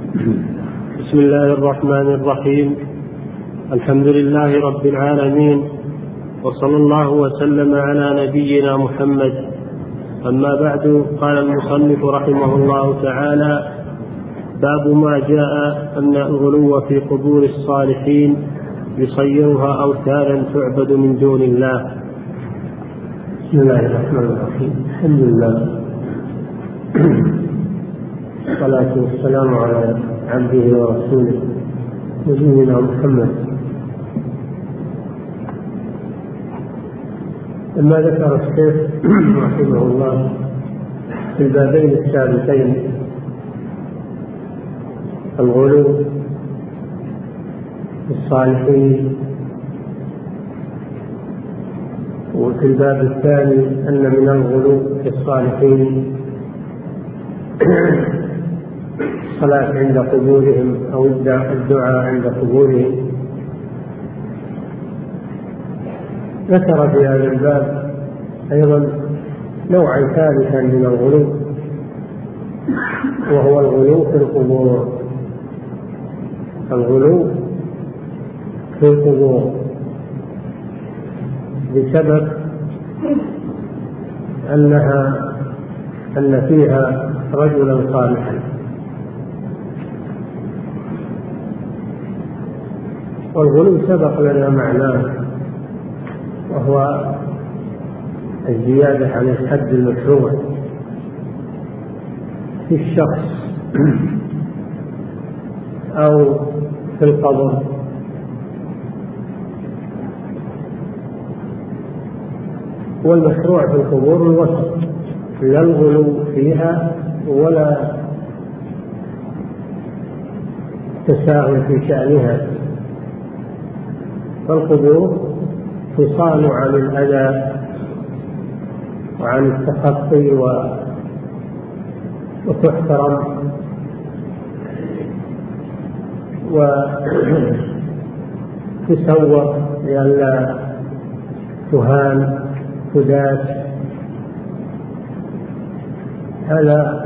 بسم الله الرحمن الرحيم. الحمد لله رب العالمين، وصلى الله وسلم على نبينا محمد. أما بعد، قال المصنف رحمه الله تعالى: باب ما جاء أن الغلو في قبور الصالحين يصيرها أوثانا تعبد من دون الله. بسم الله الرحمن الرحيم. الحمد لله، والصلاة والسلام على عبده ورسوله نبينا محمد. لما ذكر الشيخ رحمه الله في البابين السابقين الغلو في الصالحين، وفي الباب الثاني أن من الغلو في الصالحين الصلاة عند قبورهم أو الدعاء عند قبورهم، ذكر في هذا الباب أيضا نوعا ثالثا من الغلو، وهو الغلو في القبور. الغلو في القبور بسبب أن فيها رجلا صالحا، والغلو سبق لنا معناه، وهو الزيادة عن الحد المشروع في الشخص أو في القبر. والمشروع في القبور الوسط، لا الغلو فيها ولا تساهل في شأنها. فالقبور تصان عن الأذى وعن التخطي وتحترم وتسوق لئلا تهان تداس. هذا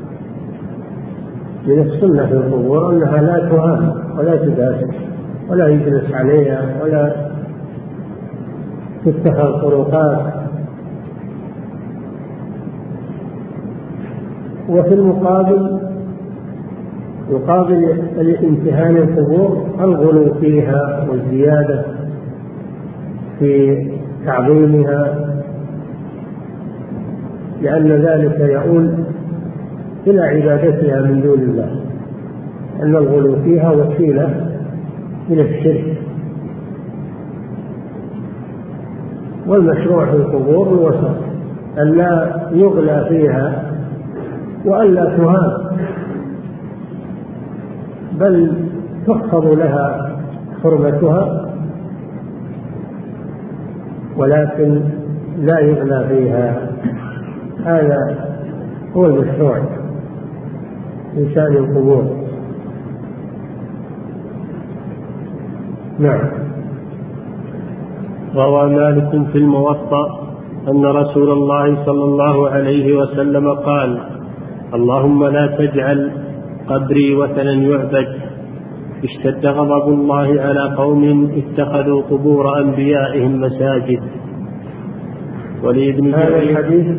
من السنة في القبور أنها لا تهان ولا تداس ولا يجلس عليها ولا تتخذ طرقات. وفي المقابل يقابل الامتهان القبور الغلو فيها والزيادة في تعظيمها، لأن ذلك يؤول إلى عبادتها من دون الله، أن الغلو فيها وسيلة إلى الشرك. والمشروع في القبور الوسط، أن لا يغلى فيها وألا تهان، بل تحفظ لها حرمتها، ولكن لا يغلى فيها. هذا هو المشروع في شأن القبور. نعم. روى مالك في الموطأ أن رسول الله صلى الله عليه وسلم قال: اللهم لا تجعل قبري وثنا يعبد. اشتد غضب الله على قوم اتخذوا قبور أنبيائهم مساجد. هذا الحديث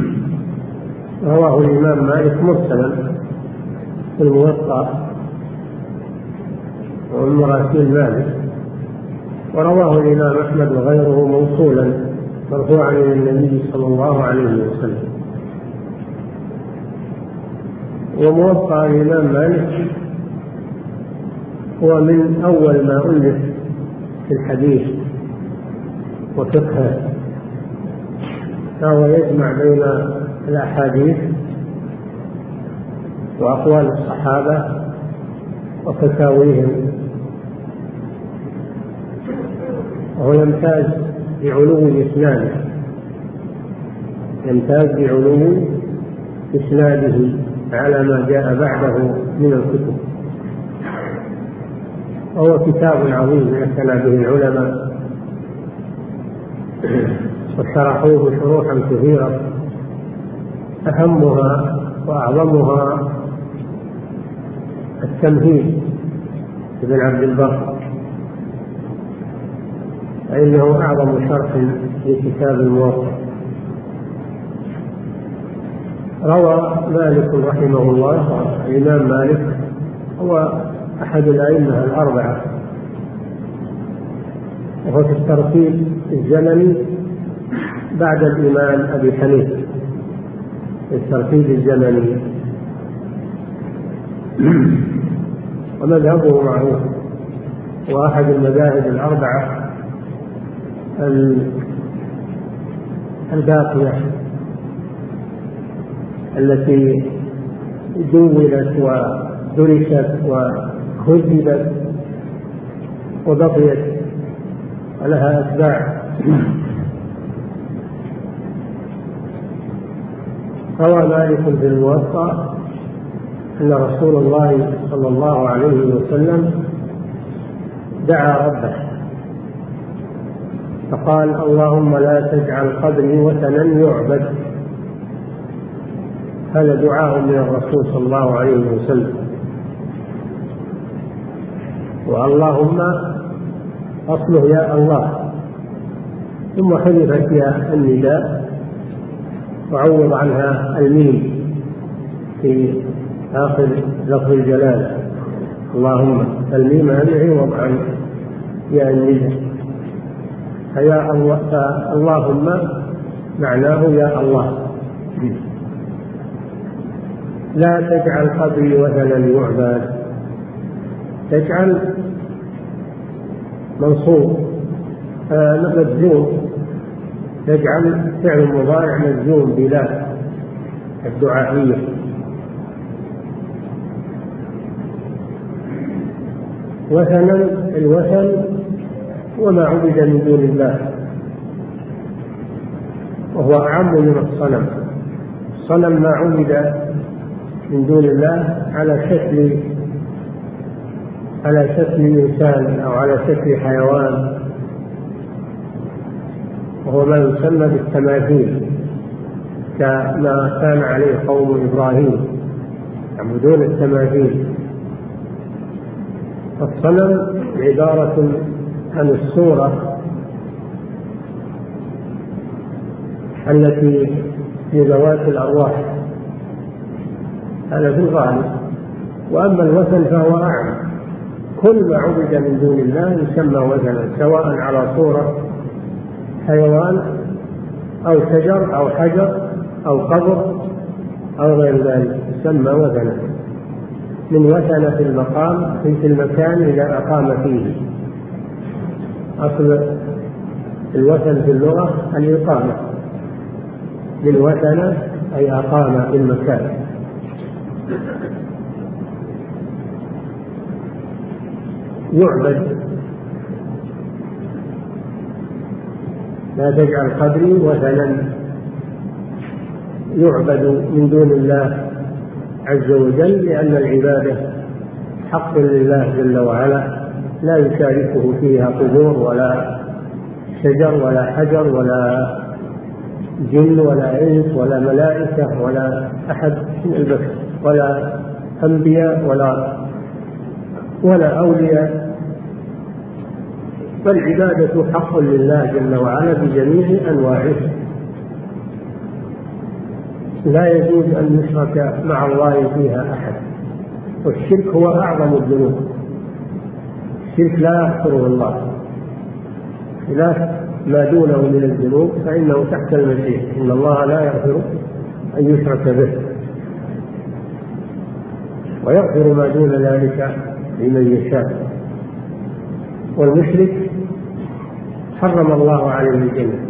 رواه الإمام مالك مرسلا في الموطأ ومن مراسيل مالك، ورواه الإمام أحمد وغيره موصولا مرفوعا إلى النبي صلى الله عليه وسلم. وموطأ الإمام مالك هو من أول ما ألف في الحديث وفقهه، فهو يجمع بين الأحاديث وأقوال الصحابة وفتاويهم، وهو يمتاز بعلو إسناده على ما جاء بعده من الكتب. وهو كتاب عظيم اعتنى به العلماء وشرحوه شروحا كثيرة، أهمها وأعظمها التمهيد ابن عبد البر، فإنه أعظم شرح لكتاب الموطأ. روى مالك رحمه الله، الإمام مالك هو أحد الأئمة الأربعة، وهو في الترتيب الزمني بعد الإمام أبي حنيفة، في الترتيب الزمني، ومذهبه معروف، وأحد المذاهب الأربعة الباقية التي دونت ودرست وهذبت وبقيت ولها أتباع. روى مالك في الموطأ أن رسول الله صلى الله عليه وسلم دعا ربه فقال: اللهم لا تجعل قبري وثنا يعبد. هذا دعاء من الرسول صلى الله عليه وسلم. واللهم أصله يا الله، ثم حذفت يا النداء وعوض عنها الميم في آخر لفظ الجلالة، اللهم، الميم عوض عن يا النداء، فيا الله، اللهم معناه يا الله. لا تجعل قبري وثنا يعبد. تجعل منصوب مجزوم، تجعل فعل مضارع مجزوم بلا الدعائية. وثنا، الوثن وما عبد من دون الله، وهو أعم من الصنم. الصنم ما عبد من دون الله على شكل إنسان أو على شكل حيوان، وهو ما يسمى بالتماثيل، كما كان عليه قوم إبراهيم يعبدون التماثيل. الصنم عبارة عن الصورة التي في ذوات الأرواح، هذا في الغالب. وأما الوثن فهو أعم، كل ما عبد من دون الله يسمى وثنا، سواء على صورة حيوان أو شجر أو حجر أو قبر أو غير ذلك، يسمى وثنا. من وثن في المقام، في المكان إذا أقام فيه. أصل الوثن في اللغة الإقامة، من وثن أي أقام في المكان. يعبد. لا تجعل قبري وثنا يعبد من دون الله عز وجل، لأن العبادة حق لله جل وعلا، لا يشاركه فيها قبور ولا شجر ولا حجر ولا جن ولا إنس ولا ملائكة ولا أحد من البشر ولا أنبياء ولا أولياء. فالعبادة حق لله جل وعلا بجميع أنواعه، لا يجوز أن يشرك مع الله فيها أحد. والشرك هو أعظم الذنوب، الشرك لا يغفره الله، خلاف ما دونه من الذنوب فإنه تحت المشيئة، إن الله لا يغفر أن يشرك به ويغفر ما دون ذلك لمن يشاء. والمشرك حرم الله عليه الجنة،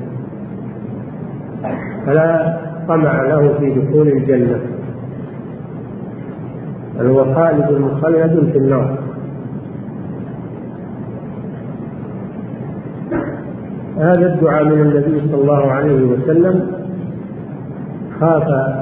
فلا طمع له في دخول الجنة، بل هو خالد مخلد في النار. هذا الدعاء من النبي صلى الله عليه وسلم، خاف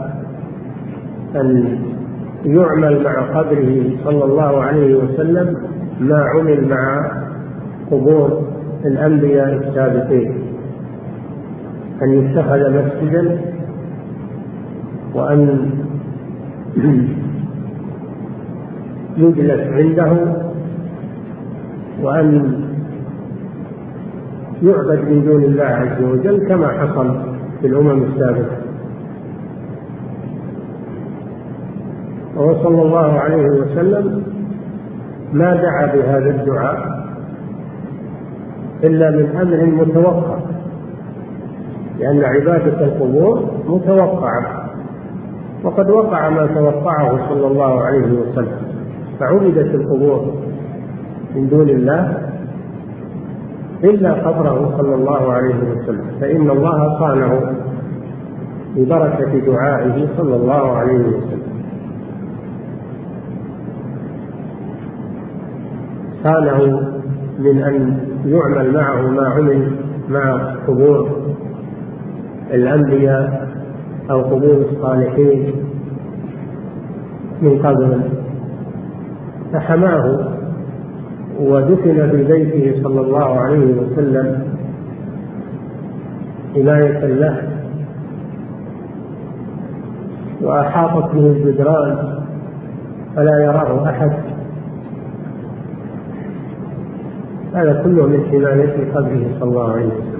أن يعمل مع قبره صلى الله عليه وسلم ما عمل مع قبور الأنبياء السابقين، أن يتخذ مسجدا وأن يجلس عنده وأن يعبد من دون الله عز وجل كما حصل في الأمم السابقة. وصلى الله عليه وسلم ما دعا بهذا الدعاء إلا من أمر متوقع، لأن عبادة القبور متوقعة، وقد وقع ما توقعه صلى الله عليه وسلم، فعبدت القبور من دون الله إلا قبره صلى الله عليه وسلم، فإن الله صانه ببركة دعائه صلى الله عليه وسلم، صانه من أن يعمل معه ما عمل مع قبور الأنبياء أو قبور الصالحين من قبل، فحماه ودفن في بيته صلى الله عليه وسلم حماية له، وأحاطت به الجدران فلا يراه أحد. هذا كله من حماية قبره صلى الله عليه وسلم.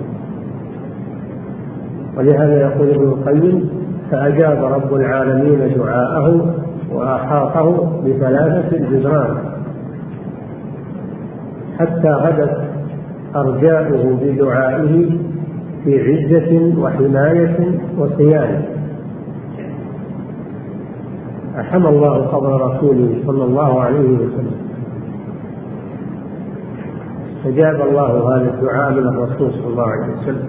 ولهذا يقول ابن القيم: فأجاب رب العالمين دعاءه وأحاطه بثلاثة جدران حتى غدت أرجاؤه بدعائه في عزة وحماية وصيانة. أحمى الله قبر رسوله صلى الله عليه وسلم، فجاب الله هذا الدعاء من الرسول صلى الله عليه وسلم.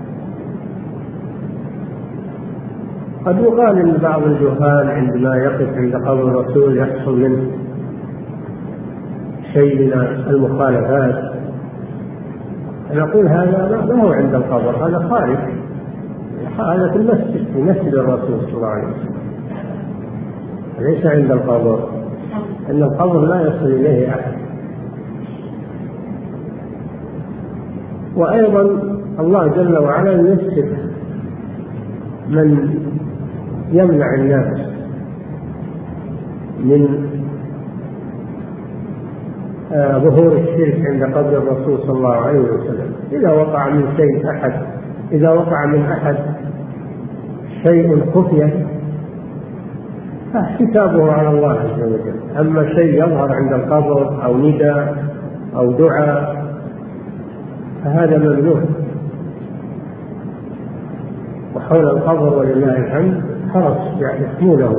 قد يقال ان بعض الجهال عندما يقف عند قبر الرسول يحصل منه شيء من المخالفات، نقول هذا ما هو عند القبر، هذا خارج، هذا في المسجد، في مسجد الرسول صلى الله عليه وسلم، ليس عند القبر، ان القبر لا يصل اليه احد. وايضا الله جل وعلا يسكت من يمنع الناس من ظهور الشرك عند قبر الرسول صلى الله عليه وسلم. إذا وقع من شيء أحد، إذا وقع من أحد شيء خفية فحسابه على الله عز وجل. أما شيء يظهر عند القبر أو نداء أو دعاء فهذا ممنوع. وحول القبر ولله الحمد حرس يحمونه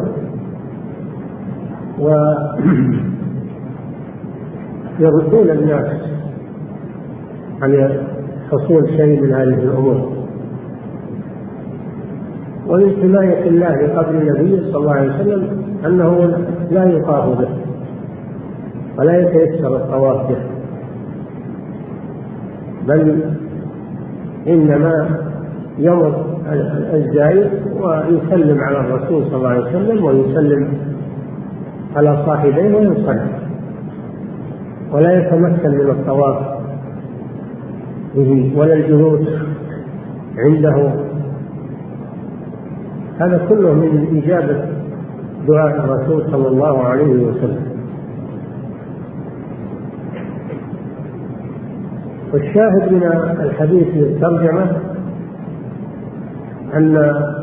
ويردون الناس عن حصول شيء من هذه الأمور. ومن حماية الله لقبر النبي صلى الله عليه وسلم أنه لا يطاف به ولا يتيسر الطواف به، بل إنما يمر الزائر ويسلم على الرسول صلى الله عليه وسلم ويسلم على صاحبيه ويصلي، ولا يتمكن من الطواف به ولا الجلوس عنده. هذا كله من إجابة دعاء الرسول صلى الله عليه وسلم. والشاهد من الحديث للترجمة أن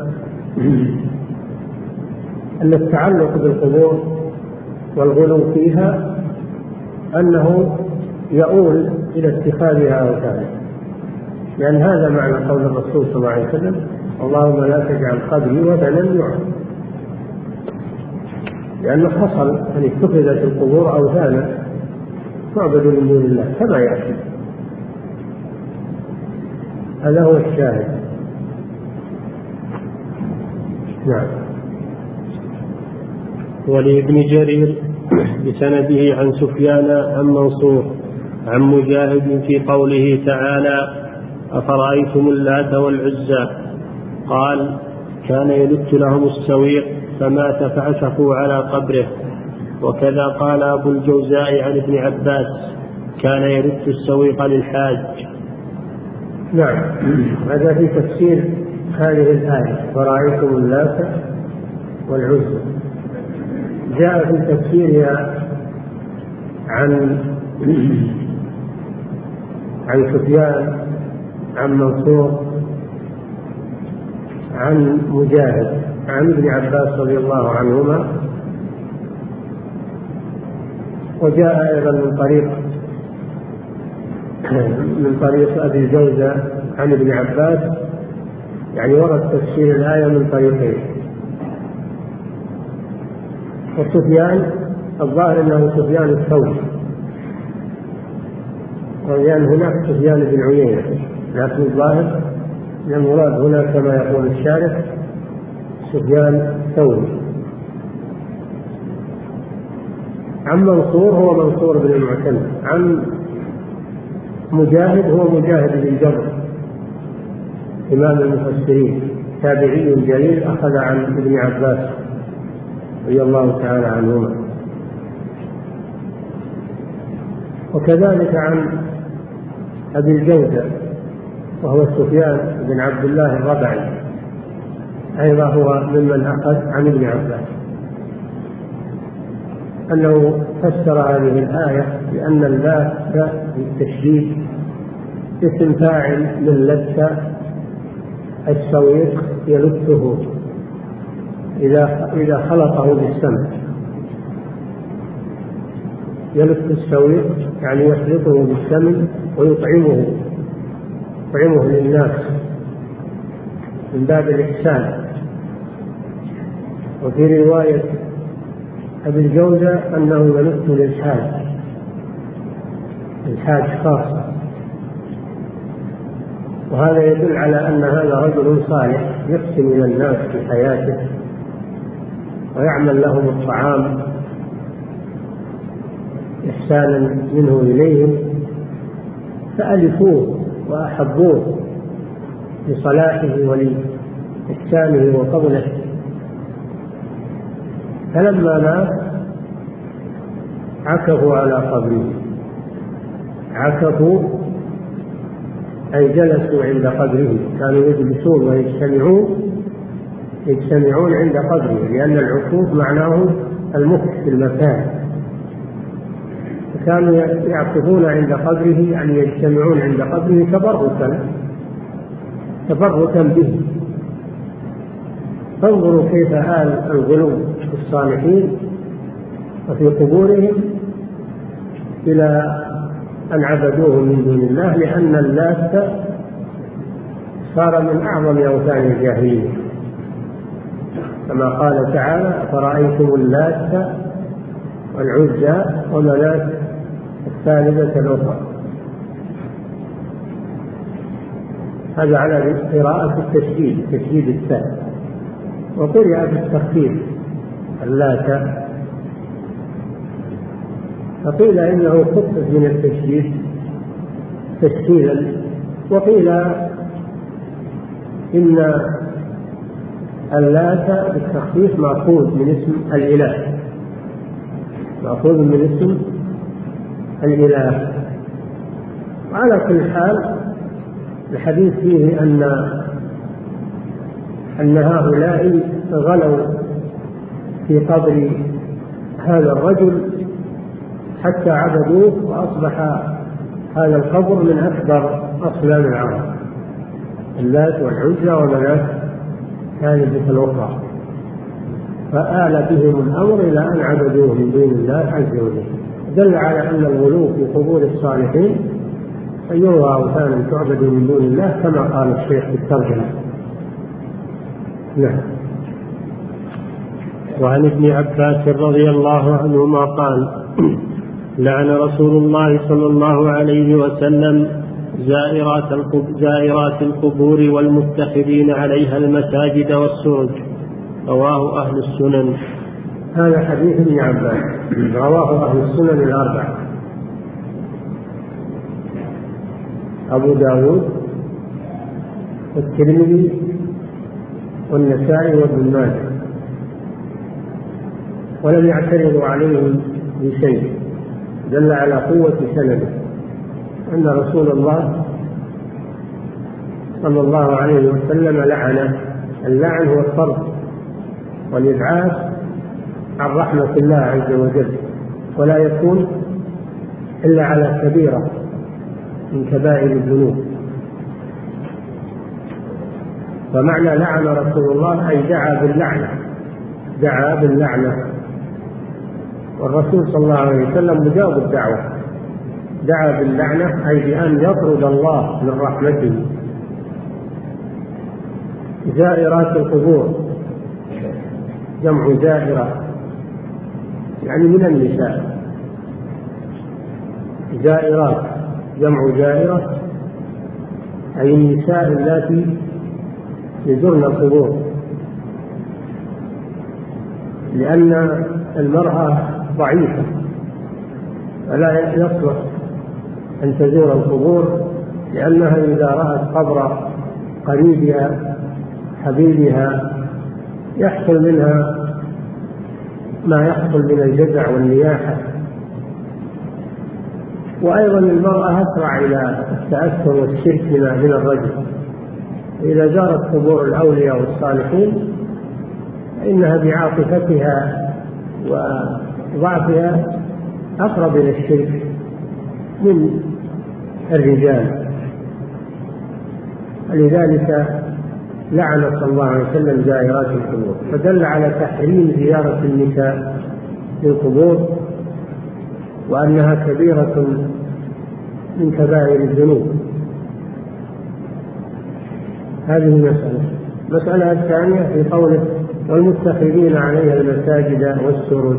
التعلق بالقبور والغلو فيها أنه يؤول إلى اتخاذها أوثانا، لأن هذا معنى قول الرسول صلى الله عليه وسلم: اللهم لا تجعل قبري وثنا يعبد، لأنه حصل أن اتخذت القبور أوثانا تعبد من دون الله كما يأتي. هذا هو الشاهد. نعم. ولابن جرير بسنده عن سفيان عن منصور عن مجاهد في قوله تعالى: أفرأيتم اللات والعزى، قال: كان يلت لهم السويق فمات فعشقوا على قبره. وكذا قال أبو الجوزاء عن ابن عباس: كان يلت السويق للحاج. نعم، هذا في تفسير هذه الآية: فرأيتم اللات والعزى. جاء في تفسيرها عن سفيان عن منصور عن مجاهد عن ابن عباس رضي الله عنهما. وجاء أيضا من طريق أبي الجوزة عن ابن عباس، يعني ورد تفسير الآية من طريقين. وسفيان الظاهر أنه سفيان الثوري، لأن هناك سفيان بن عيينة، لكن الظاهر أن المراد هنا كما يقول الشارح سفيان الثوري. عن منصور هو منصور بن المعتمد، عن مجاهد هو مجاهد بن جبر إمام المفسرين تابعي جليل، أخذ عن ابن عباس رضي الله تعالى عنهما. وكذلك عن أبي الجوزة وهو سفيان بن عبد الله الربعي، أيضا هو ممن أخذ عن ابن عباس، أنه فسر هذه الآية بأن اللات بالتشديد اسم فاعل من لت السويق يلته إذا خلطه بالسمن. يلت السويق يعني يخلطه بالسمن ويطعمه للناس من باب الإحسان. وفي رواية أبي الجوزة أنه يلت للحاج خاصة، وهذا يدل على أن هذا رجل صالح يقسم إلى الناس في حياته ويعمل لهم الطعام إحسانا منه إليهم، فألفوه وأحبوه لصلاحه ولإحسانه وفضله. فلما مات عكفوا على قبره، عكفوا أي جلسوا عند قبره، كانوا يجلسون ويجتمعون عند قبره، لأن العكوف معناه المكث في المكان، كانوا يعكفون عند قبره يعني يجتمعون عند قبره تبركا به. فانظروا كيف آل الغلو في الصالحين وفي قبورهم إلى أن عبدوه من دون الله، لأن اللات صار من أعظم أوثان الجاهلية، كما قال تعالى: فرأيتم اللات والعزى ومناة الثالثة الأخرى. هذا على قراءة التشديد، تشديد التاء، وقرأ بالتخفيف اللات، فقيل إنه خفف من التشديد تشكيلا، وقيل إن اللات بالتخفيف مأخوذ من اسم الإله، مأخوذ من اسم الإله. وعلى كل حال الحديث فيه أن هؤلاء غلوا في قبر هذا الرجل حتى عبدوه، وأصبح هذا القبر من أكبر أصنام العرب، اللات والعزى ومناة الثالثة الأخرى، فآل بهم الأمر إلى أن عبدوه من دون الله عز وجل. دل على أن الغلو في قبور الصالحين أن يرى أوثانا تعبد من دون الله، كما قال الشيخ في الترجمة. نعم. وعن ابن عباس رضي الله عنهما قال: لعن رسول الله صلى الله عليه وسلم زائرات القبور والمتخذين عليها المساجد والسرج. رواه أهل السنن. هذا حديث ابن عباس رواه أهل السنن الأربعة: أبو داود والترمذي والنسائي وابن ماجه، ولم يعترضوا عليه بشيء، دل على قوة سنده أن رسول الله صلى الله عليه وسلم لعن. اللعن هو الطرد والإبعاد عن رحمة الله عز وجل، ولا يكون إلا على كبيرة من كبائر الذنوب. فمعنى لعن رسول الله أي دعا باللعنة. والرسول صلى الله عليه وسلم مجاب الدعوة، دعا باللعنة أي بأن يطرد الله من رحمته. زائرات القبور جمع زائرة يعني من النساء، زائرات جمع زائرة أي النساء اللاتي يزورن القبور، لأن المرأة ضعيفة فلا يصلح أن تزور القبور، لأنها إذا رأت قبر قريبها حبيبها يحصل منها ما يحصل من الجزع والنياحة. وأيضا المرأة أسرع إلى التأثر والشرك من الرجل، إذا زارت قبور الأولياء والصالحين فإنها بعاطفتها وضعفها أقرب إلى الشرك من الرجال. لذلك لعن صلى الله عليه وسلم زائرات القبور، فدل على تحريم زيارة النساء للقبور وأنها كبيرة من كبائر الذنوب. هذه مسألة الثانية في قوله والمتخذين عليها المساجد والسرج،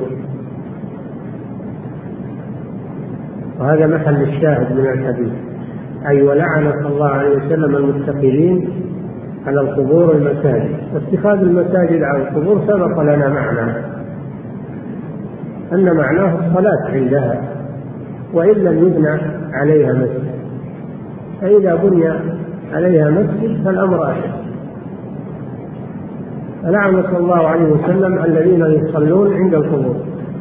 وهذا محل الشاهد من الحديث، أي ولعن صلى الله عليه وسلم المتخذين على القبور المساجد. واتخاذ المساجد على القبور سبق لنا معنى أن معناه الصلاة عندها وإن لم يبنى عليها مسجد، فإذا بني عليها مسجد فالأمر أشد. فلعن صلى الله عليه وسلم الذين يصلون عند القبور،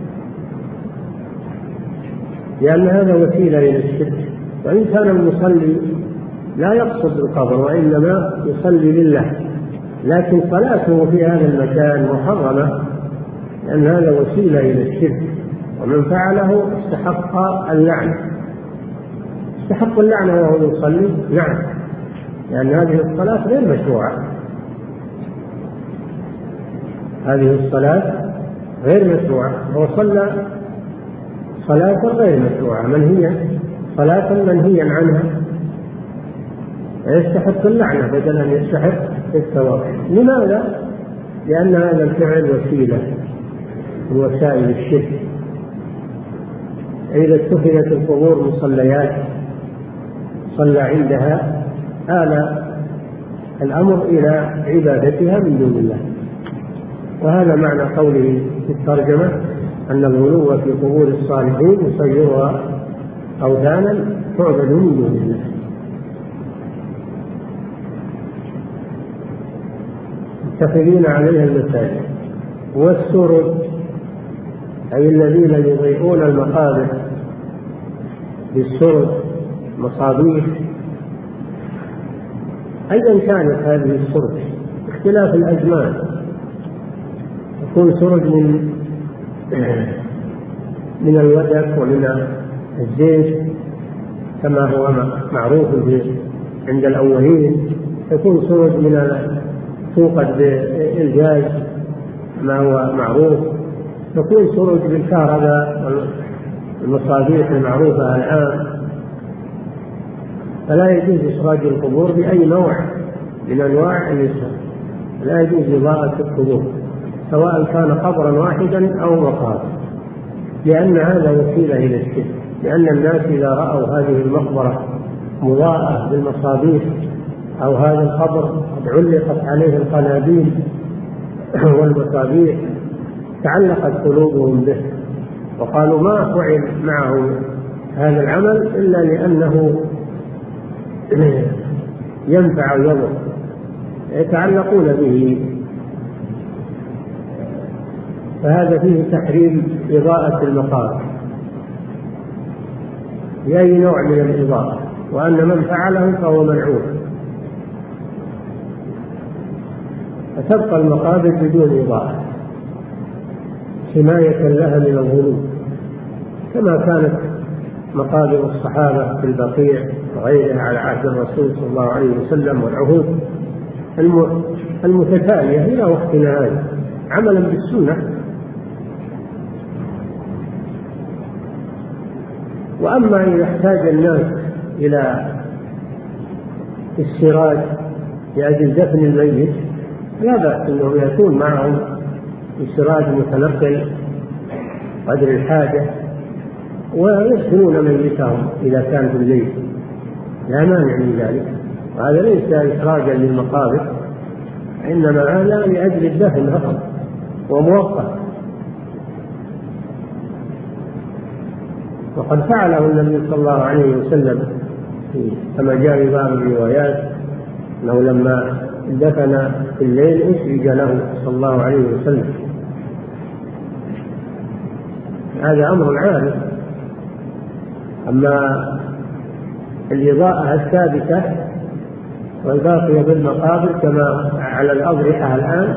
لأن هذا وسيلة إلى الشرك. وإن كان المصلي لا يقصد القبر وإنما يصلي لله، لكن صلاته في هذا المكان محرمة، لأن هذا وسيلة إلى الشرك، ومن فعله استحق اللعنة. استحق اللعنة وهو يصلي؟ نعم، لأن هذه الصلاة غير مشروعة، هذه الصلاة غير مشروعة، هو صلى صلاة غير مشروعة صلاة منهيا عنها، يستحق اللعنة بدل أن يستحق الثواب. لماذا؟ لأن هذا الفعل وسيلة من وسائل الشرك. إذا اتخذت القبور مصليات صلى عندها آل الأمر إلى عبادتها من دون الله. وهذا معنى قوله في الترجمة أن الغلو في قبور الصالحين يصيرها أوثانا تعبد من دون الله. متخذين عليها المساجد والسرج أي الذين يضيئون المقابر بالسرج مصابيح. أيا كانت هذه السرج اختلاف الأزمان، يكون سرج من الودك ومن الزيت كما هو معروف عند الأولين، يكون سرج من توقد بالجاز ما هو معروف، يكون سرج بالكهرباء والمصابيح المعروفة الآن. فلا يجوز إسراج القبور بأي نوع من أنواع الإسراج، لا يجوز إضاءة القبور سواء كان قبرا واحدا أو مقابر، لأن هذا وسيلة إلى الشرك. لأن الناس إذا رأوا هذه المقبرة مضاءة بالمصابيح أو هذا القبر قد علقت عليه القناديل والمصابيح تعلقت قلوبهم به، وقالوا ما فعل معه هذا العمل إلا لأنه ينفع ويضر، يتعلقون به. فهذا فيه تحريم إضاءة المقابر بأي نوع من الإضاءة، وأن من فعله فهو ملعون. فتبقى المقابر بدون إضاءة حماية لها من الغلو، كما كانت مقابر الصحابة في البقيع وغيرها على عهد الرسول صلى الله عليه وسلم والعهود المتتالية إلى وقتنا هذا عملا بالسنة. وأما إذا احتاج الناس إلى السراج لأجل دفن الميت لا بأس أنه يكون معهم السراج متنقل قدر الحاجة ويدفنون ميتهم إذا كان في الليل، لا مانع من ذلك. وهذا ليس إخراجا للمقابر، إنما هذا لأجل الدفن فقط ومؤقت. وقد فعله النبي صلى الله عليه وسلم كما جاء في بعض الروايات أنه لما دفن في الليل أسرج له صلى الله عليه وسلم. هذا أمر عام. أما الإضاءة الثابتة والباقية بالمقابر كما على الأضرحة الآن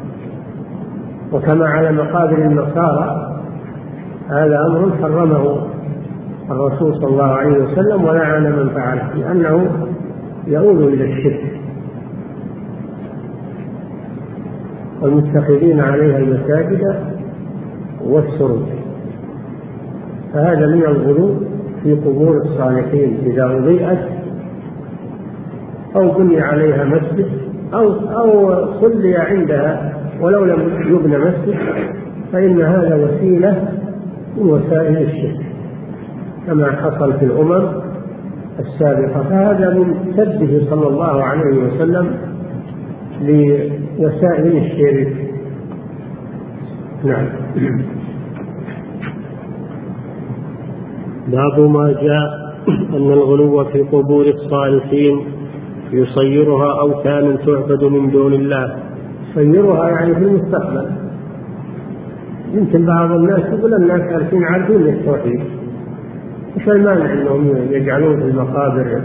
وكما على مقابر النصارى، هذا أمر حرمه الرسول صلى الله عليه وسلم ولعن من فعله، لأنه يؤول إلى الشرك. والمتخذين عليها المساجد والسرج، فهذا من الغلو في قبور الصالحين إذا أضيئت أو بني عليها مسجد أو صلي عندها ولو لم يبنى مسجد، فإن هذا وسيلة من وسائل الشرك كما حصل في الأمم السابقة. فهذا من سده صلى الله عليه وسلم لوسائل الشرك. نعم. باب ما جاء أن الغلو في قبور الصالحين يصيرها أوثانا تعبد من دون الله. يصيرها يعني في المستقبل. يمكن بعض الناس يقول الناس عارفين التوحيد، ايش المانع انهم يجعلون في المقابر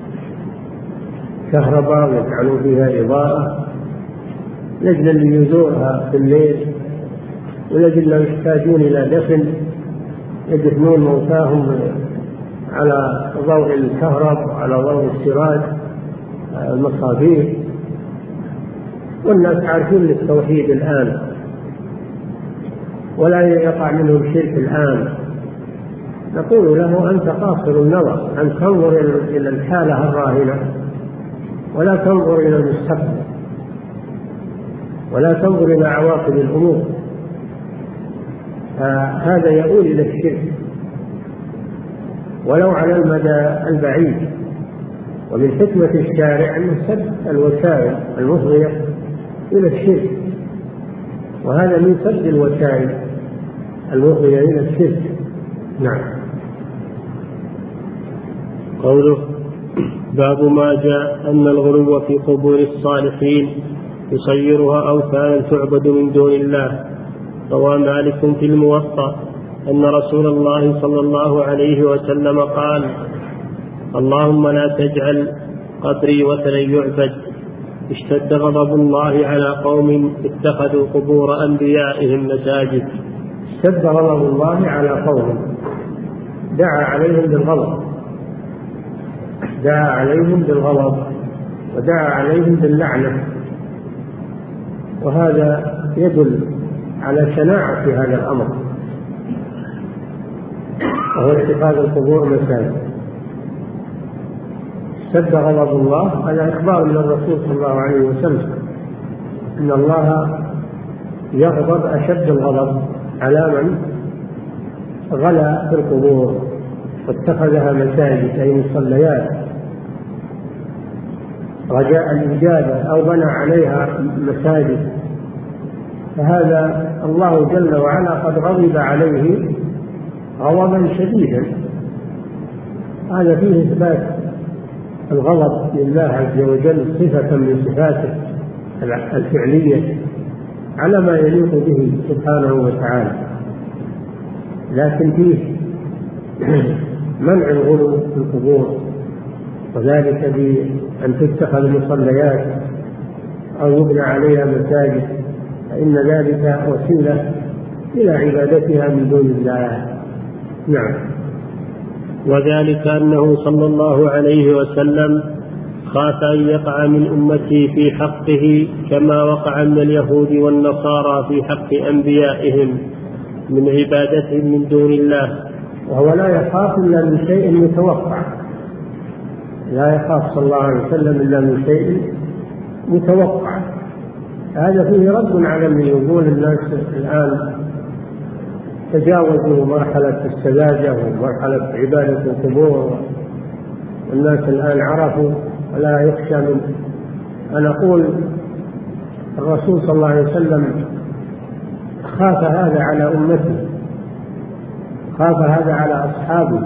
كهرباء ويجعلون فيها إضاءة لأجل اللي يزورها في الليل، ولأجل لو يحتاجون إلى دفن يدفنون موتاهم على ضوء الكهرب على ضوء السراج المصابيح. والناس عارفين للتوحيد الآن ولا يقع منهم شرك الآن. نقول له أنت قاصر النظر، أن تنظر إلى الحالة الراهنة ولا تنظر إلى المستقبل ولا تنظر إلى عواقب الأمور، هذا يؤول إلى الشرك ولو على المدى البعيد. ومن حكمة الشارع أن سد الوسائل المفضية إلى الشرك، وهذا من سد الوسائل المفضية إلى الشرك. نعم. قوله باب ما جاء أن الغلو في قبور الصالحين يصيرها أوثانا تعبد من دون الله. روى مالك في الموطأ أن رسول الله صلى الله عليه وسلم قال: اللهم لا تجعل قبري وثنا يعبد. اشتد غضب الله على قوم اتخذوا قبور أنبيائهم مساجد. اشتد غضب الله على قوم، دعا عليهم بالغضب ودعا عليهم باللعنة، وهذا يدل على شناعة في هذا الأمر، وهو اتخاذ القبور مساجد. اشتد غضب الله، هذا إخبار من الرسول صلى الله عليه وسلم إن الله يغضب أشد الغضب على من غلا في القبور واتخذها مساجد أي مصليات رجاء الإجابة أو بنى عليها مساجد. فهذا الله جل وعلا قد غضب عليه غضبا شديدا. هذا فيه إثبات الغضب لله عز وجل صفة من صفاته الفعلية على ما يليق به سبحانه وتعالى، لكن فيه منع الغلو في القبور، وذلك بأن تتخذ مصليات أو يبنى عليها مساجد، فإن ذلك وسيلة إلى عبادتها من دون الله. نعم. وذلك أنه صلى الله عليه وسلم خاف أن يقع من أمته في حقه كما وقع من اليهود والنصارى في حق أنبيائهم من عبادتهم من دون الله. وهو لا يخاف إلا من شيء متوقع، لا يخاف صلى الله عليه وسلم إلا من شيء متوقع. هذا فيه رد على من يقول الناس الآن تجاوزوا مرحلة السذاجة ومرحلة عبادة القبور، والناس الآن عرفوا ولا يخشى من أن أقول الرسول صلى الله عليه وسلم خاف هذا على أمته، خاف هذا على أصحابه،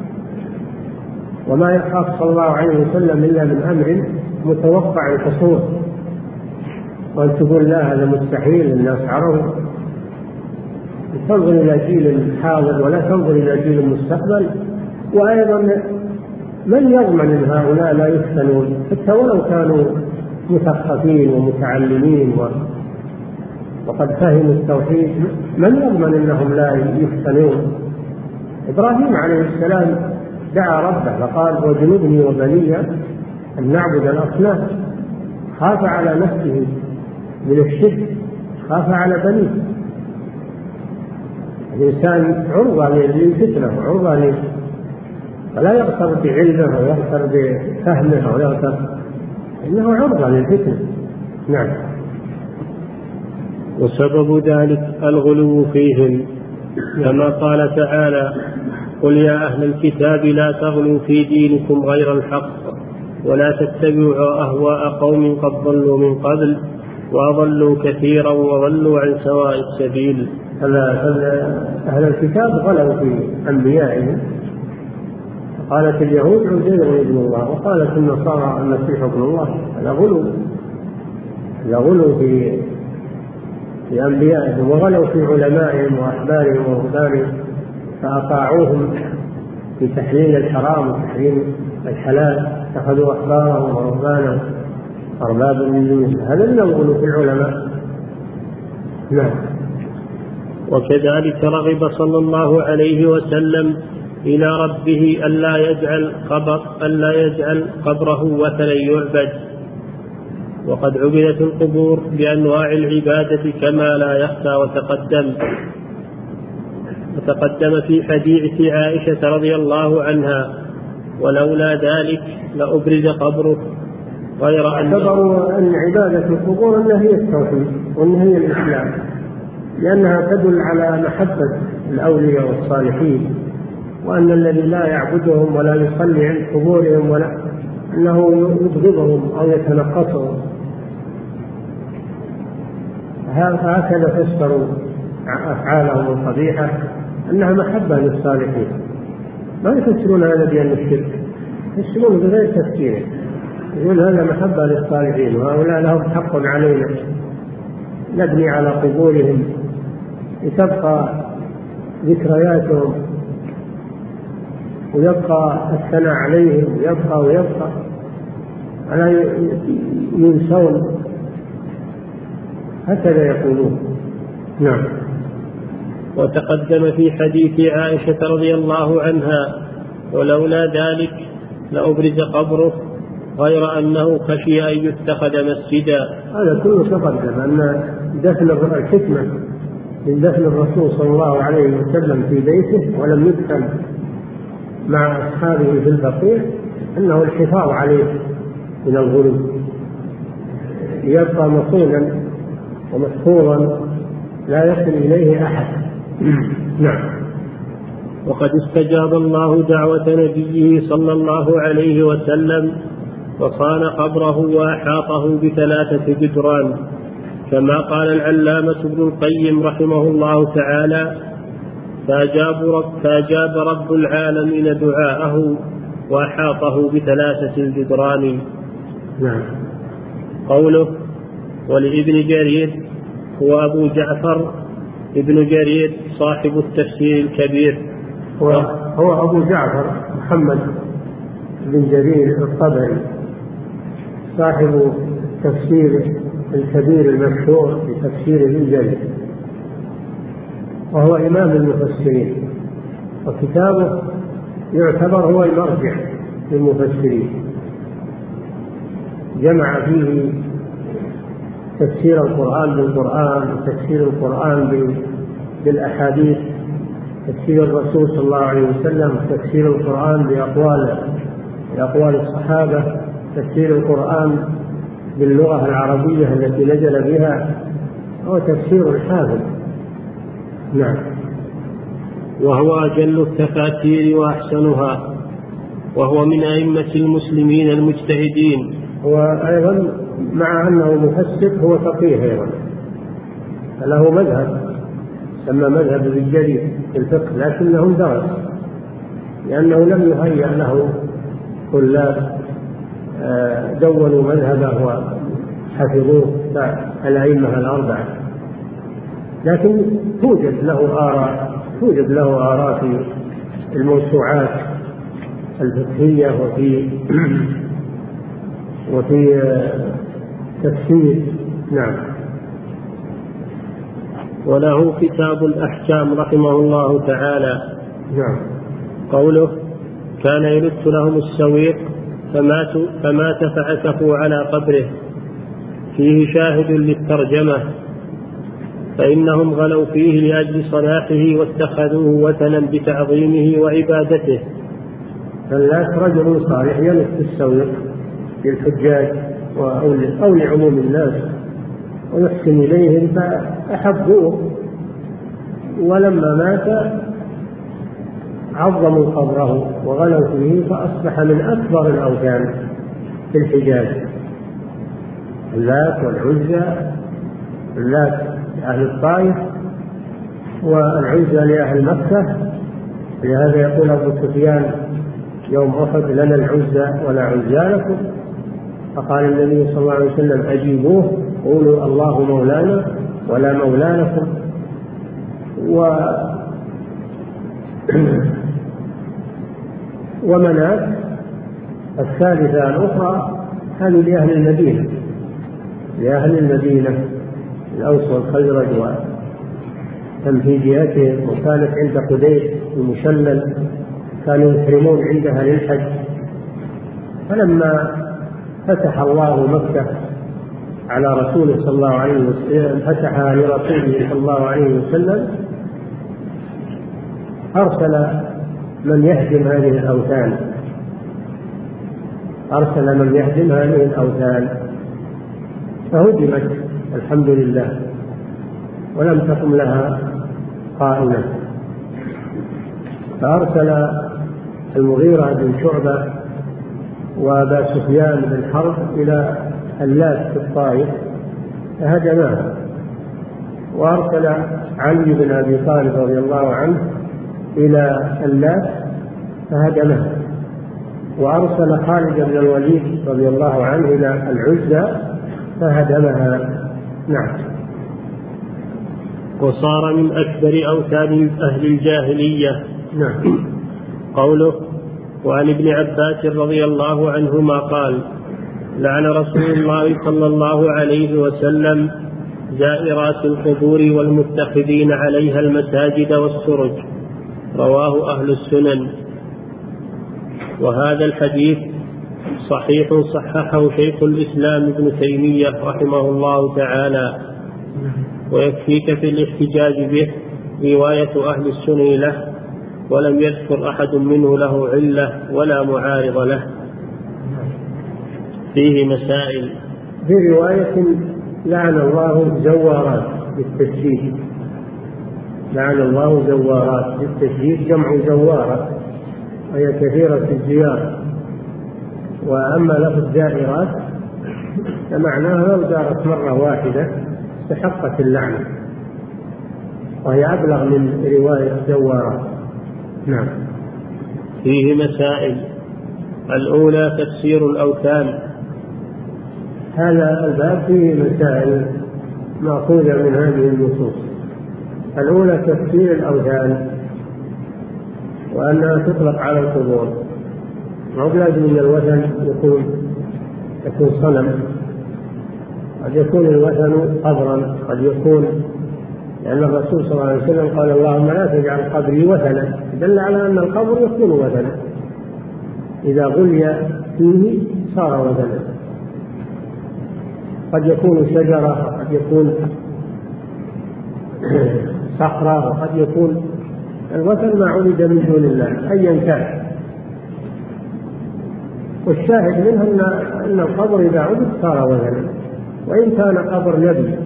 وما يخاف صلى الله عليه وسلم إلا من أمر متوقع الحصول. وأن تقول لا هذا مستحيل، الناس عرفوا. تنظر إلى جيل الحاضر ولا تنظر إلى جيل المستقبل. وأيضا من يضمن أن هؤلاء لا يفتنون حتى ولو كانوا مثقفين ومتعلمين وقد فهموا التوحيد؟ من يضمن أنهم لا يفتنون؟ إبراهيم عليه السلام دعا ربه فقال واجنبني وبني أن نعبد الأصنام. خاف على نفسه من الشرك، خاف على بنيه. الإنسان عرضة للفتنة، عرضة ولا يغتر بعلمه ويغتر بفهمه ويغتر، إنه عرضة للفتنة. نعم. وسبب ذلك الغلو فيهم كما قال تعالى قل يا أهل الكتاب لا تغلوا في دينكم غير الحق ولا تتبعوا أهواء قوم قد ضلوا من قبل وأضلوا كثيرا وضلوا عن سواء السبيل. أهل الكتاب غلوا في أنبيائهم. قالت اليهود عزير ابن الله، وقالت النصارى المسيح ابن الله. غلوا في أنبيائهم، وغلوا في علمائهم وأحبارهم ورهبانهم فأطاعوهم في تحليل الحرام وتحريم الحلال، اتخذوا أحبارهم ورهبانهم أربابا من دون الله. هذا من الغلو في العلماء. نعم. وكذلك رغب صلى الله عليه وسلم إلى ربه ألا يجعل قبره وثنا يعبد، وقد عبدت القبور بأنواع العبادة كما لا يخفى. وتقدم في حديث عائشة رضي الله عنها ولولا ذلك لأبرز قبره، غير اعتبروا أن عبادة القبور أنها هي التوحيد وأنها هي الإسلام، لأنها تدل على محبة الأولياء والصالحين، وأن الذي لا يعبدهم ولا يصلي عند قبورهم ولا أنه يبغضهم أو يتنقصهم. هكذا فسروا أفعالهم القبيحة أنها محبة للصالحين، ما يفسرون هذا بأن الشرك، يفسرون بغير تفسيره، يقول هذا محبة للصالحين وهؤلاء لهم حق علينا، نبني على قبورهم لتبقى ذكرياتهم ويبقى الثناء عليهم ويبقى ولا ينسون، هكذا يقولون. نعم. وتقدم في حديث عائشة رضي الله عنها ولولا ذلك لأبرز قبره، غير أنه خشي أن يتخذ مسجدا. هذا كله تقدم أن دفن الحكمة من دفن الرسول صلى الله عليه وسلم في بيته ولم يدفن مع أصحابه في البقيع أنه الحفاظ عليه من الغلو، يبقى مصونا ومحفوظا لا يصل إليه أحد. نعم. وقد استجاب الله دعوة نبيه صلى الله عليه وسلم وصان قبره وأحاطه ب3 جدران، كما قال العلامة ابن القيم رحمه الله تعالى فأجاب رب العالمين دعاءه وأحاطه ب3 جدران. نعم. قوله ولابن جرير هو أبو جعفر ابن جرير صاحب التفسير الكبير، هو أبو جعفر محمد بن جرير الطبري صاحب تفسير الكبير المشهور بتفسير ابن جرير، وهو إمام المفسرين، وكتابه يعتبر هو المرجع للمفسرين، جمع فيه تفسير القرآن بالقرآن وتفسير القرآن بالأحاديث، تفسير الرسول صلى الله عليه وسلم، تفسير القرآن بأقوال الصحابة، تفسير القرآن باللغة العربية التي نزل بها، هو تفسير حافظ. نعم. وهو أجل التفاسير وأحسنها، وهو من أئمة المسلمين المجتهدين. وأيضا مع أنه مفسر هو فقيه أيضا، له مذهب سمى مذهب الجديد في الفقه، لكنه درس لأنه لم يهيأ له طلاب دونوا مذهبه وحفظوه الأئمة الأربعة، لكن توجد له آراء في الموسوعات الفقهية وفي تفسير. نعم. وله كتاب الأحكام رحمه الله تعالى. نعم. قوله: كان يلت لهم السويق فمات فعكفوا على قبره، فيه شاهد للترجمة، فإنهم غلوا فيه لأجل صلاحه واتخذوه وثنا بتعظيمه وعبادته. فالناس رجل صالح يلت السويق للحجاج أو لعموم الناس ويحسن إليهم فأحبوه، ولما مات عظموا قبره وغلوا فيه فأصبح من أكبر الأوثان في الحجاز، اللات والعزى، اللات لأهل الطائف والعزى لأهل مكة. لهذا يقول أبو سفيان يوم أحد: لنا العزى ولا عزى لكم. فقال النبي صلى الله عليه وسلم: أجيبوه، قولوا الله مولانا ولا مولى لكم. ومنات الثالثة الأخرى هذه لأهل المدينة الأوس والخزرج وتمهيدياتهم، وكانت عند قديس المشلل كانوا يكرمون عندها للحج. فلما فتح الله مكة على رسوله صلى الله عليه وسلم، فتحها لرسوله صلى الله عليه وسلم، أرسل من يهدم هذه الأوثان، فهدمت الحمد لله ولم تقم لها قائمة. فأرسل المغيرة بن شعبة وأبا سفيان بن حرب إلى اللات في الطائف فهدمها، وأرسل علي بن أبي طالب رضي الله عنه إلى اللات فهدمها، وأرسل خالد بن الوليد رضي الله عنه إلى العزى فهدمها. نعم. وصار من أكبر أوثان أهل الجاهلية. نعم. قوله: وعن ابن عباس رضي الله عنهما قال: لعن رسول الله صلى الله عليه وسلم زائرات القبور والمتخذين عليها المساجد والسرج. رواه أهل السنن. وهذا الحديث صحيح صححه شيخ الإسلام ابن تيمية رحمه الله تعالى، ويكفيك في الاحتجاج به رواية أهل السنن له، ولم يذكر أحد منه له علة ولا معارض له. فيه مسائل. في رواية: لعن الله زوارات بالتشديد، لعن الله زوارات بالتشديد، جمع زوارة وهي كثيرة الزيارة. وأما لفظ زائرات فمعناها لو زارت مرة واحدة استحقت اللعنة، وهي أبلغ من رواية زوارات. نعم. فيه مسائل. الأولى: تفسير الأوثان. هذا الباب فيه مسائل مأخوذة من هذه النصوص. الأولى: تفسير الأوثان، وأنها تطلق على القبور، مو لازم أن الوثن يكون صنم، قد يكون الوثن قبرا، قد يكون لأن الرسول صلى الله عليه وسلم قال اللهم لا تجعل قبري وثنا، دل على أن القبر يكون وثنا، إذا غلي فيه صار وثنا. قد يكون شجرة وقد يكون صخرة وقد يكون الوثن ما عبد من دون الله أيا كان. والشاهد منها أن القبر إذا عبد صار وثنا، وإن كان قبر نبي،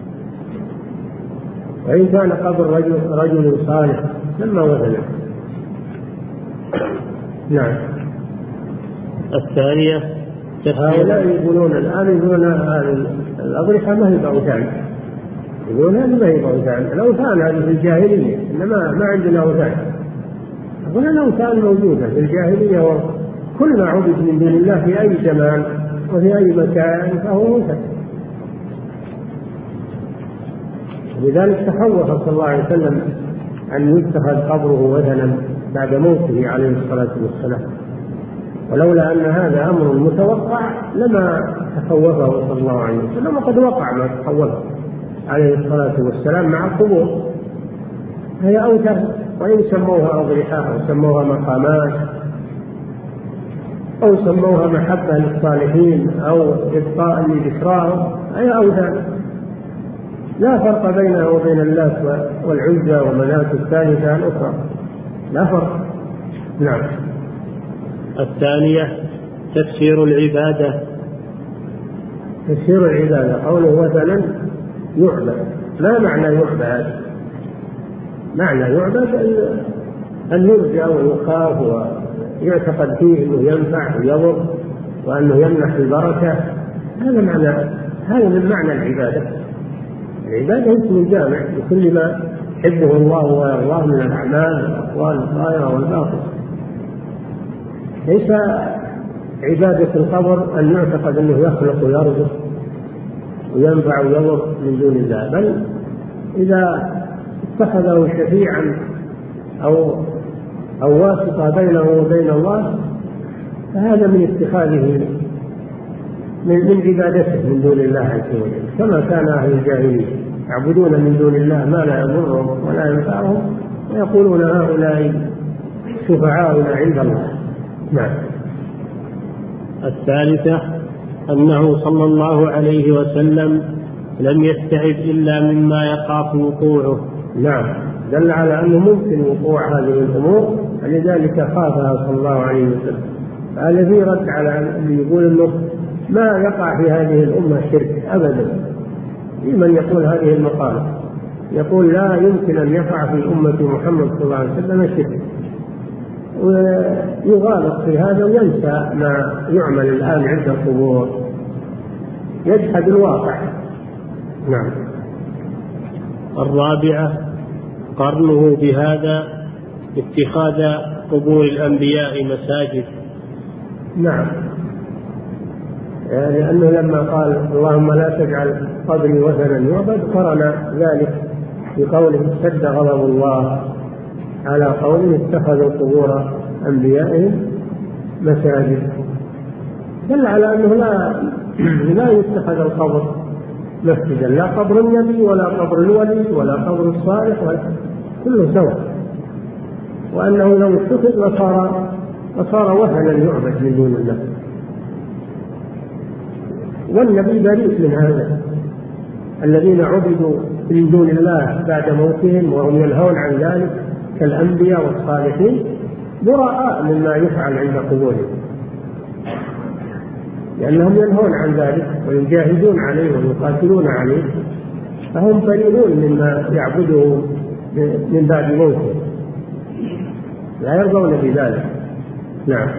وإن كان قبر رجل صالح لما وثنا. نعم. الثانية هؤلاء يقولون الآن هذه الأضرحة ما هي بأوثان، يقولون هذه ما هي بأوثان، الأوثان هذه في الجاهلية، إنما ما عندنا أوثان. أقول الأوثان موجودة في الجاهلية، وكل ما عبد من دون الله في أي زمان وفي أي مكان فهو أوثان. لذلك تخوف صلى الله عليه وسلم أن يتخذ قبره وثنا بعد موته عليه الصلاة والسلام، ولولا أن هذا أمر متوقع لما تخوفه صلى الله عليه وسلم، وقد وقع ما تخوفه عليه الصلاة والسلام مع القبور. هي أوثان، وإن سموها أضرحة أو سموها مقامات أو سموها محبة للصالحين أو إبقاء لذكراهم، هي أوثان، لا فرق بينها وبين اللات والعزى ومناة الثالثة الأخرى، لا فرق. نعم. الثانية تفسير العبادة. تفسير العبادة قوله وثنا يعبد، ما معنى يعبد؟ معنى يعبد أن يرجى ويخاف ويعتقد فيه أنه ينفع ويضر وأنه يمنح البركة، هذا من معنى العبادة. العبادة اسم جامع لكل ما يحبه الله ويرضاه من الأعمال والأقوال الظاهرة والباطنة. ليس عبادة القبر أن يعتقد أنه يخلق ويرزق وينفع ويضر من دون الله، بل إذا اتخذه شفيعا أو واسطة بينه وبين الله فهذا من اتخاذه من عبادته من دون الله عز وجل، كما كان أهل الجاهلية يعبدون من دون الله ما لا يضرهم ولا ينفعهم ويقولون هؤلاء شفعاؤنا عند الله. نعم. الثالثة أنه صلى الله عليه وسلم لم يستعذ إلا مما يخاف وقوعه. نعم، دل على أنه ممكن وقوع هذه الأمور، لذلك خافها صلى الله عليه وسلم. الذي رد على اللي يقول أنه ما يقع في هذه الأمة شرك أبدا، لمن يقول هذه المقالة يقول لا يمكن أن يقع في أمة محمد صلى الله عليه وسلم شرك، ويغالط في هذا وينسى ما يعمل الآن عند القبور، يجحد الواقع. نعم. الرابعة قرنه بهذا اتخاذ قبور الأنبياء مساجد. نعم، لأنه لما قال اللهم لا تجعل قبري وثنا يعبد قرن ذلك بقوله اشتد غضب الله على قوم اتخذوا قبور أنبيائهم مساجد، دل على أنه لا يتخذ القبر مسجدا، لا قبر النبي ولا قبر الولي ولا قبر الصالح ولا كله سواء، وأنه لو اتخذ لصار وثنا يعبد من دون الله. والنبي بريء من هذا، الذين عبدوا من دون الله بعد موتهم وهم ينهون عن ذلك كالأنبياء والصالحين براء مما يفعل عند قبورهم، لأنهم ينهون عن ذلك ويجاهدون عليه ويقاتلون عليه، فهم بريئون مما يعبده من بعد موته، لا يرضون بذلك. نعم.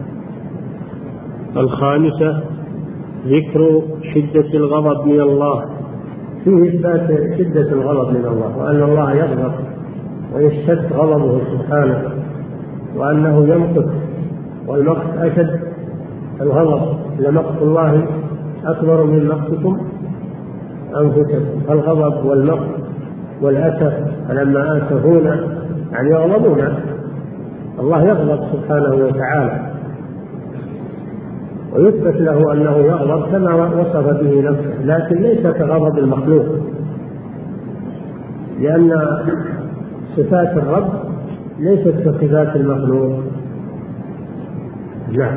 الخامسة ذكر شدة الغضب من الله. فيه إثبات شدة الغضب من الله، وأن الله يغضب ويشتد غضبه سبحانه، وأنه يمقت، والمقت أشد الغضب، لمقت الله أكبر من مقتكم أنفسكم، فالغضب والمقت والأسف فلما آسفونا يعني يغضبون، الله يغضب سبحانه وتعالى، ويثبت له أنه يغضب كما وصف به نفسه، لكن ليس كغضب المخلوق، لأن صفات الرب ليست كصفات المخلوق. نعم.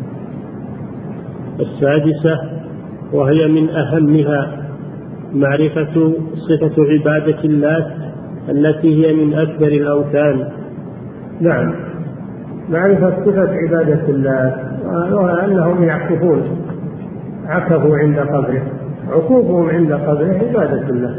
السادسة وهي من أهمها معرفة صفة عبادة اللات التي هي من أكبر الأوثان. نعم، معرفة صفة عبادة اللات وأنهم عكفوا عند قبره. عكوفهم عند قبره عبادة الله،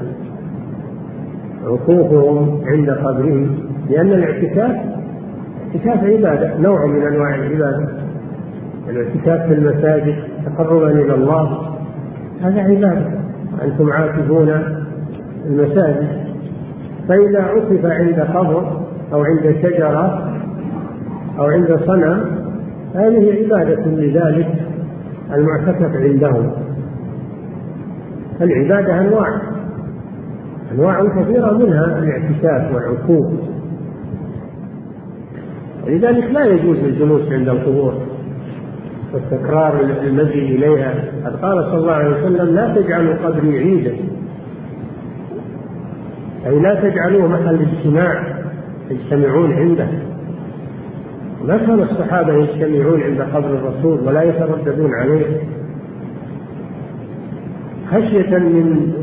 عكوفهم عند قبره، لأن الاعتكاف عبادة، نوع من أنواع العبادة. الاعتكاف في المساجد تقربا إلى الله هذا عبادة، أنتم عاكفون المساجد. فإذا عكف عند قبر أو عند شجرة أو عند صنم هذه عبادة لذلك المعتكف عندهم. العبادة أنواع كثيرة، منها الاعتكاف والعكوف. لذلك لا يجوز الجلوس عند القبور والتكرار المجيء إليها. قد قال صلى الله عليه وسلم: لا تجعلوا قبري عيدا، أي لا تجعلوه محل اجتماع يجتمعون عنده. ما كان الصحابة يجتمعون عند قبر الرسول ولا يترددون عليه خشية من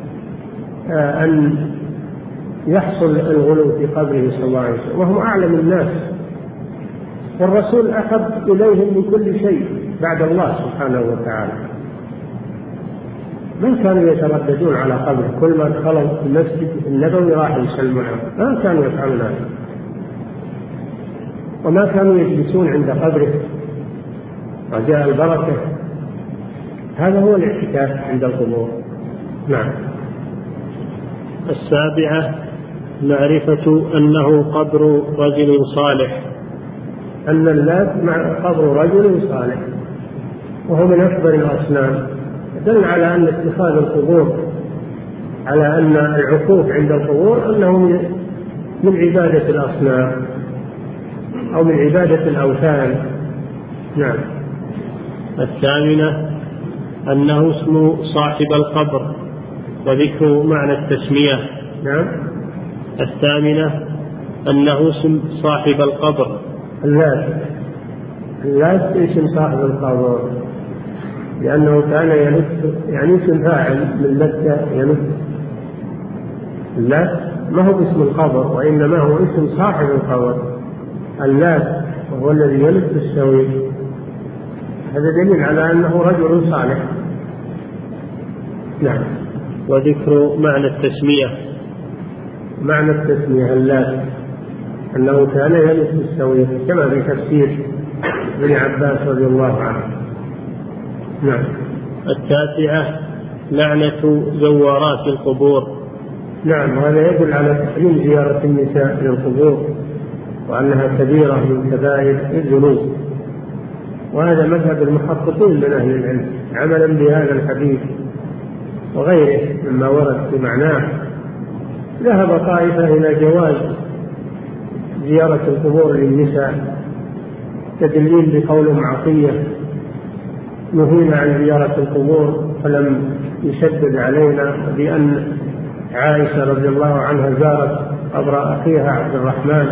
أن يحصل الغلو في قبره صلى الله عليه وسلم، وهم أعلم الناس، والرسول أحب إليهم من كل شيء بعد الله سبحانه وتعالى. ما كانوا يترددون على قبره، كل ما دخلوا المسجد النبوي راح يسلمون عليه، ما كانوا يفعلون هذا، وما كانوا يجلسون عند قبره رجاء البركة. هذا هو الاعتكاف عند القبور. نعم. السابعة معرفة أنه قبر رجل صالح، أن اللات قبر رجل صالح وهو من أكبر الأصنام، دل على أن اتخاذ القبور، على أن العكوف عند القبور أنه من عبادة الأصنام أو من عبادة الأوثان. نعم. الثامنة أنه اسم صاحب القبر وذكر معنى التسمية. نعم. الثامنة أنه اسم صاحب القبر. اللات اسم صاحب القبر لأنه كان يلف، يعني اسم فاعل من لت يلف. اللات ما هو اسم القبر وإنما هو اسم صاحب القبر، اللات وهو الذي يلف السويق. هذا دليل على أنه رجل صالح. نعم. وذكر معنى التسمية. معنى التسمية اللات أنه كان يلف السويق كما في تفسير ابن عباس رضي الله عنه. نعم. التاسعة لعنة زوارات القبور. نعم، وهذا يدل على تحريم زيارة النساء للقبور وأنها كبيرة من كبائر الذنوب، وهذا مذهب المحققين من أهل العلم عملا بهذا الحديث وغيره مما ورد في معناه. ذهب طائفة إلى جواز زيارة القبور للنساء تدليل بقول عطية: نهينا عن زيارة القبور فلم يشدد علينا، بأن عائشة رضي الله عنها زارت قبر أخيها عبد الرحمن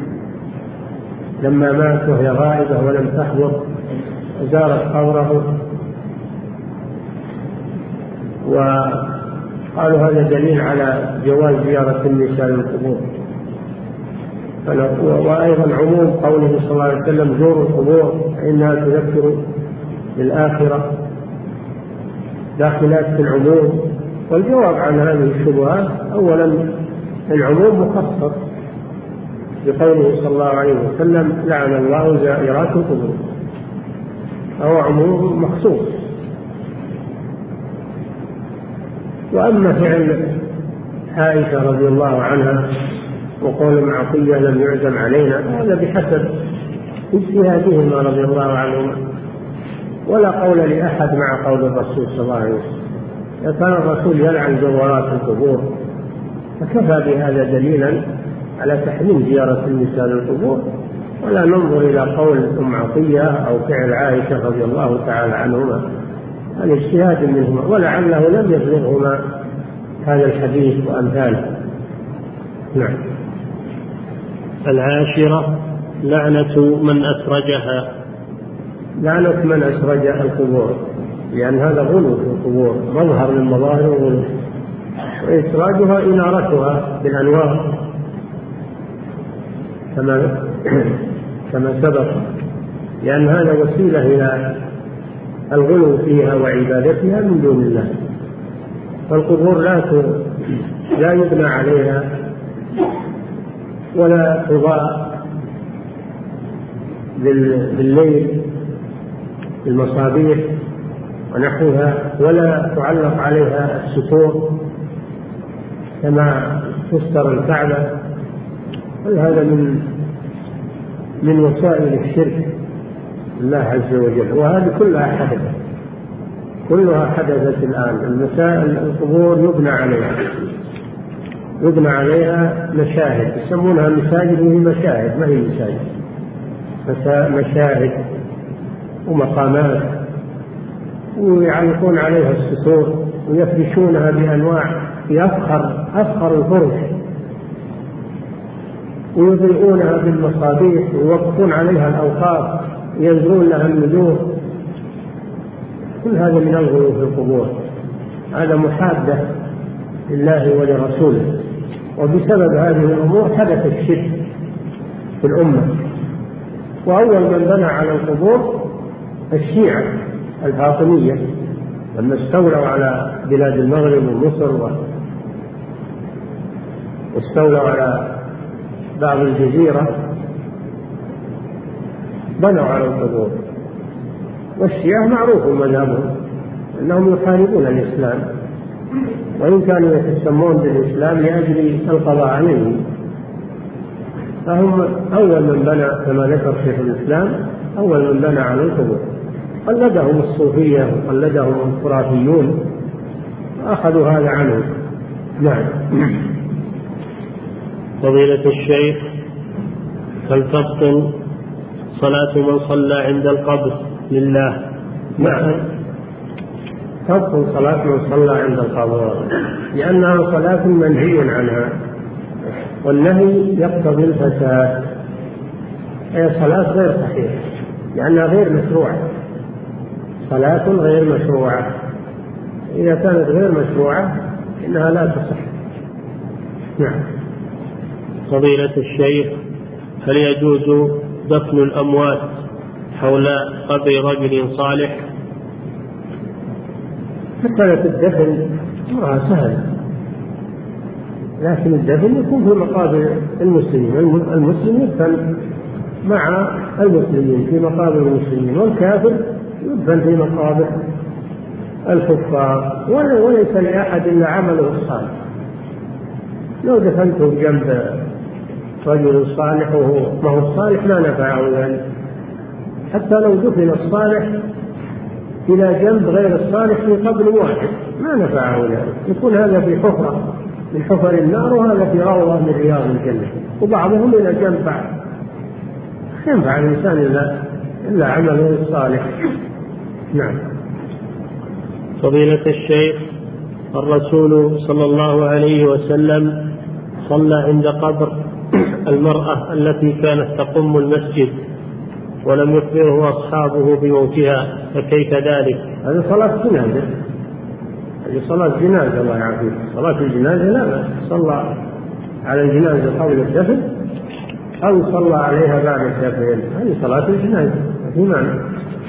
لما مات وهي غائبة ولم تحضر، زارت قبره، وقالوا هذا دليل على جواز زيارة النساء للقبور. وأيضا عموم قوله صلى الله عليه وسلم: زوروا القبور فإنها تذكر بالآخرة، داخلات في العموم. والجواب عن هذه الشبهات: أولا العموم مخصص بقوله صلى الله عليه وسلم: لعن الله زائرات القبور، فهو عموم مخصوص. وأما فعل عائشة رضي الله عنها وقول معطية لم يعزم علينا، هذا بحسب اجتهادهما رضي الله عنهما، ولا قول لأحد مع قول الرسول صلى الله عليه وسلم. إذا كان الرسول يلعن زوارات القبور فكفى بهذا دليلا على تحريم زيارة النساء للقبور، ولا ننظر إلى قول عطية أو فعل عائشة رضي الله تعالى عنهما، هذا اجتهاد منهما، ولعله لم يبلغهما هذا الحديث وأمثاله. نعم. 10 لعنة من أسرجها. لعنة من أسرج القبور، لأن هذا غلو في القبور، مظهر من مظاهر الغلو. وإسراجها إنارتها بالأنوار كما سبق، لأن هذا وسيلة إلى الغلو فيها وعبادتها من دون الله. فالقبور لا يبنى عليها ولا تضاء بالليل بالمصابيح ونحوها، ولا تعلق عليها الستور كما تستر الكعبة. هذا من وسائل الشرك الله عز وجل، وهذه كلها حدثت الآن. المسائل القبور يبنى عليها مشاهد، يسمونها مساجد، وهي مشاهد ما هي مساجد، مشاهد ومقامات، ويعلقون عليها الستور ويفرشونها بأنواع في أفخر الفرش، ويضيئونها بالمصابيح ويوقفون عليها الأوقاف وينزلون لها النذور. كل هذا من الغلو في القبور، هذا محادة لله ولرسوله. وبسبب هذه الأمور حدث الشرك في الأمة. وأول من بنى على القبور الشيعة الفاطمية لما استولوا على بلاد المغرب ومصر واستولوا على بعض الجزيرة بنوا على القبور. والشيعة معروف مذهبهم أنهم يحاربون الإسلام، وإن كانوا يتسمون بالإسلام لأجل القضاء عليه، فهم أول من بنى كما ذكر شيخ الإسلام، أول من بنى على القبور. قلدهم الصوفية وقلدهم الخرافيون وأخذوا هذا عنهم. نعم. فضيلة الشيخ، هل تبطل صلاة من صلى عند القبر لله؟ نعم، تبطل صلاة من صلى عند القبر، لأنها صلاة منهي عنها، والنهي يقتضي الفساد. هي صلاة غير صحيحة لأنها غير مشروعة، صلاة غير مشروعة. إذا كانت غير مشروعة إنها لا تصح. نعم. فضيلة الشيخ، هل يجوز دفن الأموات حول قبر رجل صالح؟ مسألة الدفن سهل، لكن الدفن يكون في مقابر المسلمين. المسلم يدفن مع المسلمين في مقابر المسلمين، والكافر يدفن في مقابر الكفار، وليس لأحد إلا عمله الصالح. لو دفنته جنب رجل صالح وهو ما هو صالح ما نفعه ذلك، حتى لو دفن الصالح إلى جنب غير الصالح في قبر واحد ما نفعه ذلك، يكون هذا في حفرة من حفر النار، وهذا في روضة من رياض الجنة، وبعضهم إلى جنب بعض. ينفع الإنسان إلا عمله الصالح. نعم. فضيلة الشيخ، الرسول صلى الله عليه وسلم صلى عند قبر المرأة التي كانت تقم المسجد ولم يخبره أصحابه بموتها، فكيف ذلك؟ هذه صلاة جنازة، هذه صلاة جنازة الله يعافيك. صلاة الجنازة لا صلى على الجنازة قبل الدفن أو صلى عليها بعد الدفن، هذه صلاة الجنازة في معنى.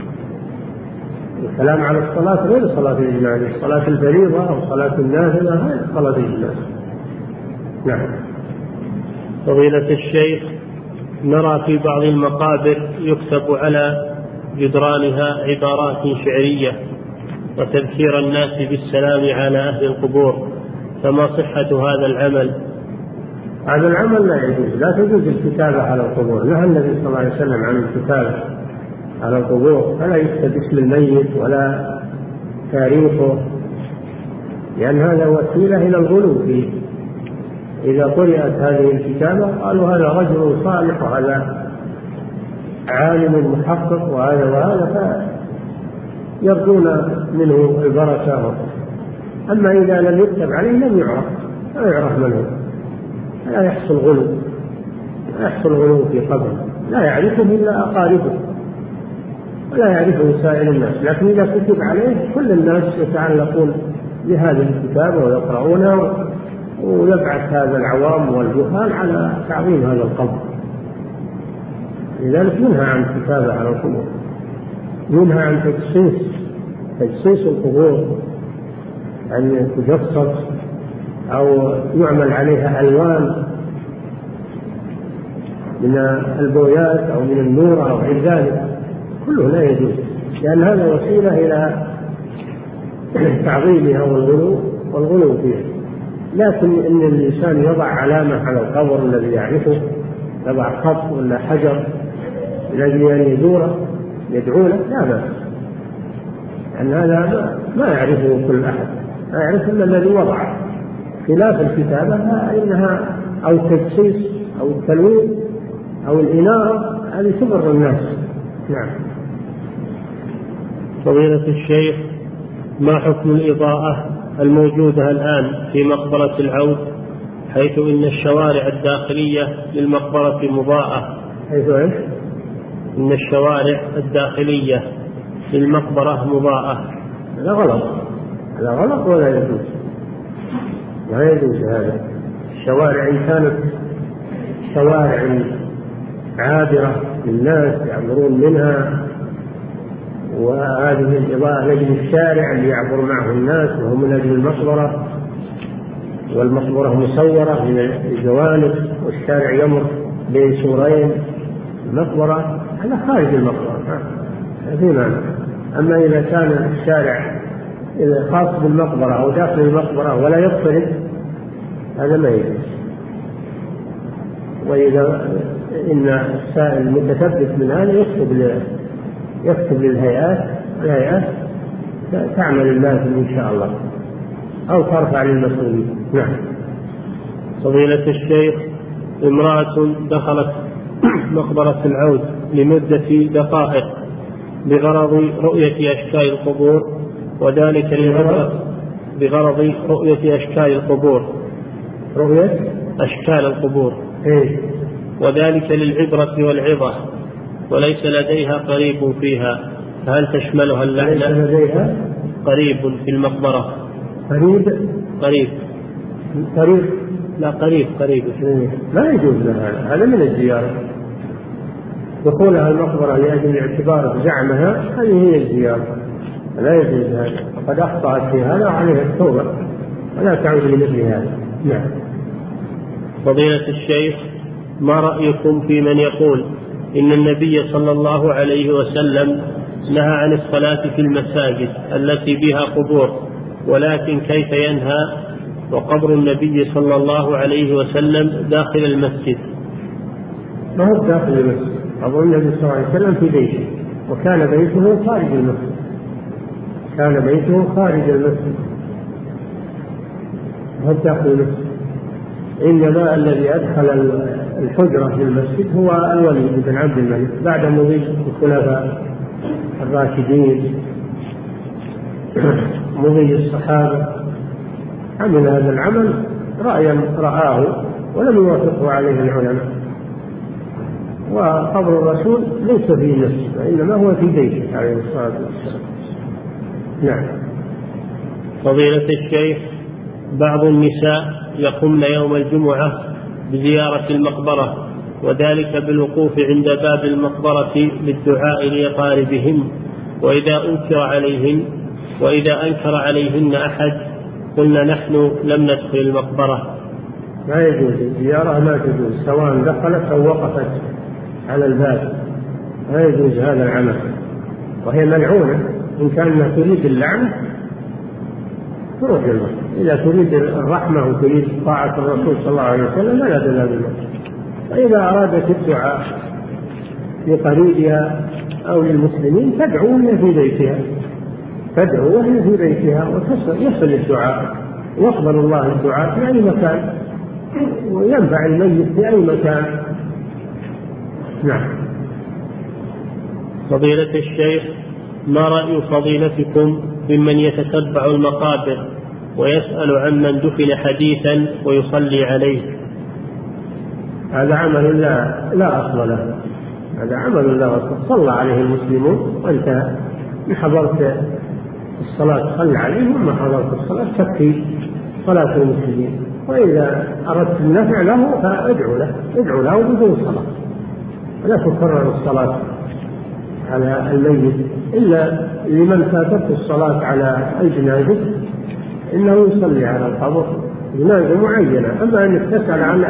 الكلام على الصلاة غير صلاة الجنازة، صلاة الفريضة أو صلاة النافلة غير صلاة الجنازة. نعم. فضيلة الشيخ، نرى في بعض المقابر يكتب على جدرانها عبارات شعرية وتذكير الناس بالسلام على أهل القبور، فما صحة هذا العمل؟ هذا العمل لا يجوز، لا تجوز الكتابة على القبور. نهى النبي صلى الله عليه وسلم عن الكتابة على القبور، فلا يكتب اسم الميت ولا تاريخه، لأن هذا وسيلة إلى الغلو فيه. إذا قرأت هذه الكتابة قالوا هذا رجل صالح وهذا عالم محقق وهذا فيرجون منه البركة. أما إذا لم يكتب عليه لم يعرف، لا يعرف من هو، لا يحصل غلو في قبره، لا يعرفه إلا أقاربه ولا يعرفه سائر الناس، لكن إذا كتب عليه كل الناس يتعلقون بهذه الكتابة ويقرؤونه، ويبعث هذا العوام والجهال على تعظيم هذا القبر. لذلك ينهى عن الكتابة على القبور، ينهى عن تجصيص القبور، أن تجصص أو يعمل عليها ألوان من البويات أو من النور أو غير ذلك، كله لا يجوز، لأن هذا وسيلة إلى تعظيمها والغلو فيها. لكن إن الإنسان يضع علامة على القبر الذي يعرفه، يضع خط ولا حجر الذي أن يزوره يدعو له، لا بأس، لأن هذا ما يعرفه كل أحد، ما يعرف إلا الذي وضعه. خلاف الكتابة إنها أو التجصيص أو التلوين أو الإنارة، هذه تضر الناس. نعم. فضيلة الشيخ، ما حكم الإضاءة الموجودة الآن في مقبرة العود، حيث إن الشوارع الداخلية للمقبرة مضاءة؟ حيث إيش؟ إن الشوارع الداخلية للمقبرة مضاءة. هذا غلط، هذا غلط ولا يجوز، لا يجوز هذا. الشوارع إن كانت شوارع عابرة للناس يعبرون منها، وهذه الإضاءة لأجل الشارع اللي يعبر معه الناس وهو من أجل المقبرة، والمقبرة مسورة من الجوانب والشارع يمر بين سورين المقبرة، هذا خارج المقبرة في معنى. أما إذا كان الشارع خاص بالمقبرة أو داخل المقبرة ولا يختلف، هذا ما يجوز. وإذا إن السائل المتثبت من هذا يكتب للهيئات تعمل اللازم إن شاء الله، أو ترفع للمسؤولين. نعم. فضيلة الشيخ، امرأة دخلت مقبرة العود لمدة دقائق بغرض رؤية أشكال القبور، وذلك بغرض رؤية أشكال القبور، رؤية أشكال القبور، وذلك للعبرة والعظة، وليس لديها قريب فيها، فهل تشملها اللعنة؟ ليس لديها قريب في المقبرة. قريب لا قريب لا يجوز لها هذا من الزيارة. دخولها المقبرة لأجل اعتبار زعمها هذه هي الزيارة، لا يجوز هذا، فقد أخطأت في هذا وعليها التوبة ولا تعود لمثل هذا. نعم. فضيلة الشيخ، ما رأيكم في من يقول إن النبي صلى الله عليه وسلم نهى عن الصلاة في المساجد التي بها قبور، ولكن كيف ينهى وقبر النبي صلى الله عليه وسلم داخل المسجد؟ ما هو داخل المسجد، قبر النبي صلى الله عليه وسلم في بيته، وكان بيته خارج المسجد، كان بيته خارج المسجد، ما هو داخل المسجد. إنما الذي أدخل الحجرة في المسجد هو الوليد بن عبد الملك بعد مضي الخلفاء الراشدين، مضي الصحابة، عمل هذا العمل رأيا رآه ولم يوافقه عليه العلماء. وقبر الرسول ليس في المسجد، وإنما هو في بيته عليه الصلاة والسلام. نعم. فضيلة الشيخ، بعض النساء يقومن يوم الجمعة بزيارة المقبرة، وذلك بالوقوف عند باب المقبرة للدعاء لأقاربهن، وإذا أنكر عليهن أحد قلنا نحن لم ندخل المقبرة. لا يجوز الزيارة، لا تجوز، سواء دخلت أو وقفت على الباب، لا يجوز هذا العمل، وهي ملعونة. إن كانت تريد اللعنة تروح للمسجد، إذا تريد الرحمة وتريد طاعة الرسول صلى الله عليه وسلم لا تذهب للمسجد. وإذا أرادت الدعاء لقريبها أو للمسلمين تدعو وهي في بيتها ويصل الدعاء، يقبل الله الدعاء في أي مكان، وينفع الميت في أي مكان. نعم. فضيلة الشيخ، ما رأي فضيلتكم ممن يتتبع المقابر ويسأل عمن دفن حديثا ويصلي عليه؟ هذا عمل لا أصل له، هذا عمل لا أصل. صلى عليه المسلمون وانتهى. إن حضرت الصلاة صل عليه، وما حضرت الصلاة تكفي صلاة المسلمين. وإذا أردت النفع له فادعو له بدون صلاة، ولا تكرر الصلاة على الميت إلا لمن فاتته الصلاة على الجنازة، إنه يصلي على القبر جنازة معينة. أما أنك تسأل عن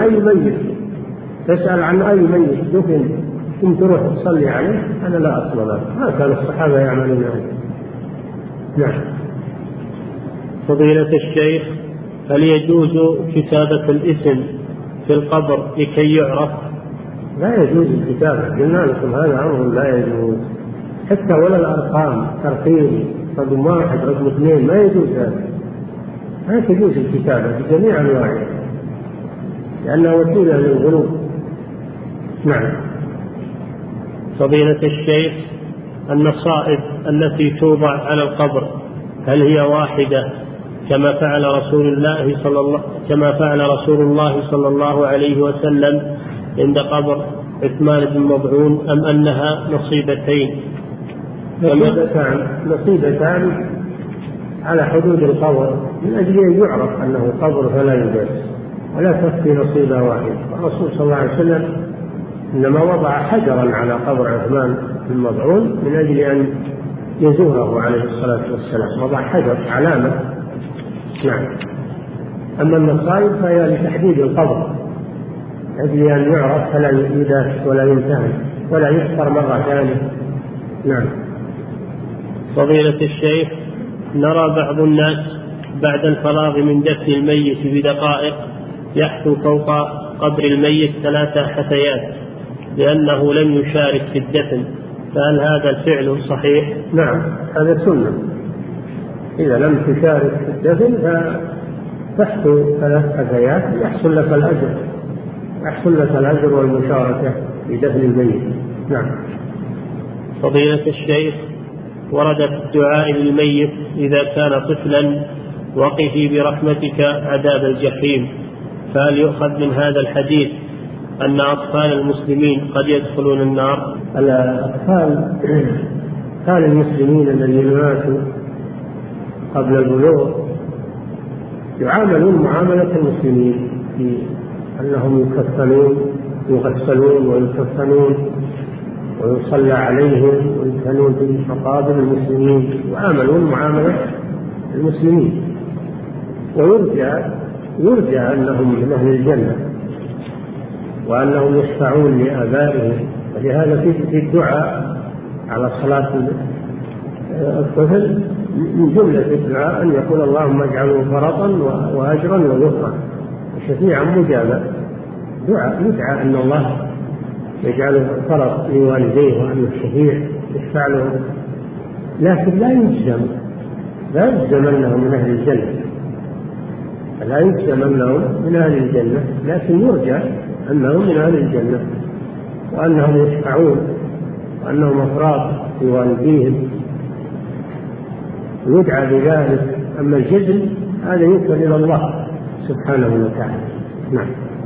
أي ميت دفن ثم تروح تصلي عليه، هذا لا أصل له، ما كان الصحابة يعملون هذا. نعم. فضيلة الشيخ، هل يجوز كتابة الاسم في القبر لكي يعرف؟ لا يجوز الكتابة، قلنا لكم هذا أمر لا يجوز، حتى ولا الأرقام ترقيم رقم 1 رقم 2 ما يجوز هذا، ما تجوز الكتابة بجميع أنواعها لأنها وسيلة للغلو. نعم. فضيلة الشيخ، النصائب التي توضع على القبر هل هي واحدة كما فعل رسول الله صلى الله عليه وسلم عند قبر عثمان بن مظعون، أم أنها نصيبتين؟ نصيبتان على حدود القبر من أجل أن يعرف أنه قبر فلا يجوز، ولا تكفي نصيبة واحدة. الرسول صلى الله عليه وسلم إنما وضع حجرا على قبر عثمان بن مظعون من أجل أن يزوره عليه الصلاة والسلام، وضع حجر علامة. نعم. أما النصائب فهي لتحديد القبر أجل أن يعرف فلا يداس ولا يمتهن ولا يحفر مرة ثانية. نعم. فضيلة الشيخ، نرى بعض الناس بعد الفراغ من دفن الميت بدقائق يحثو فوق قبر الميت 3 حثيات لأنه لم يشارك في الدفن، فهل هذا الفعل صحيح؟ نعم، هذا سنة. إذا لم تشارك في الدفن فتحثو 3 حثيات يحصل لك الأجر والمشاركة في دفن الميت. نعم. فضيلة الشيخ، ورد في الدعاء للميت إذا كان طفلا وقه برحمتك عذاب الجحيم، فهل يؤخذ من هذا الحديث أن أطفال المسلمين قد يدخلون النار؟ الأطفال المسلمين الذين ماتوا قبل البلوغ يعاملون معاملة المسلمين في أنهم يغسلون ويكفنون ويصلى عليهم ويدفنون في مقابر المسلمين، يعاملون معاملة المسلمين، ويرجى أنهم من أهل الجنة وأنهم يشفعون لآبائهم. ولهذا في الدعاء على صلاة الطفل من جملة الدعاء أن يقول اللهم اجعله فرطا وأجرا وذخرا شفيعا مجابا. يدعى أن الله يجعله فرط لوالديه وأنه شفيع يشفع له، لكن لا يجزم أنهم من أهل الجنة، لكن يرجى أنهم من أهل الجنة وأنهم يشفعون وأنهم أفراد لوالديهم، يدعى بذلك. أما الجزم هذا يوكل إلى الله سبحانه وتعالى. نعم.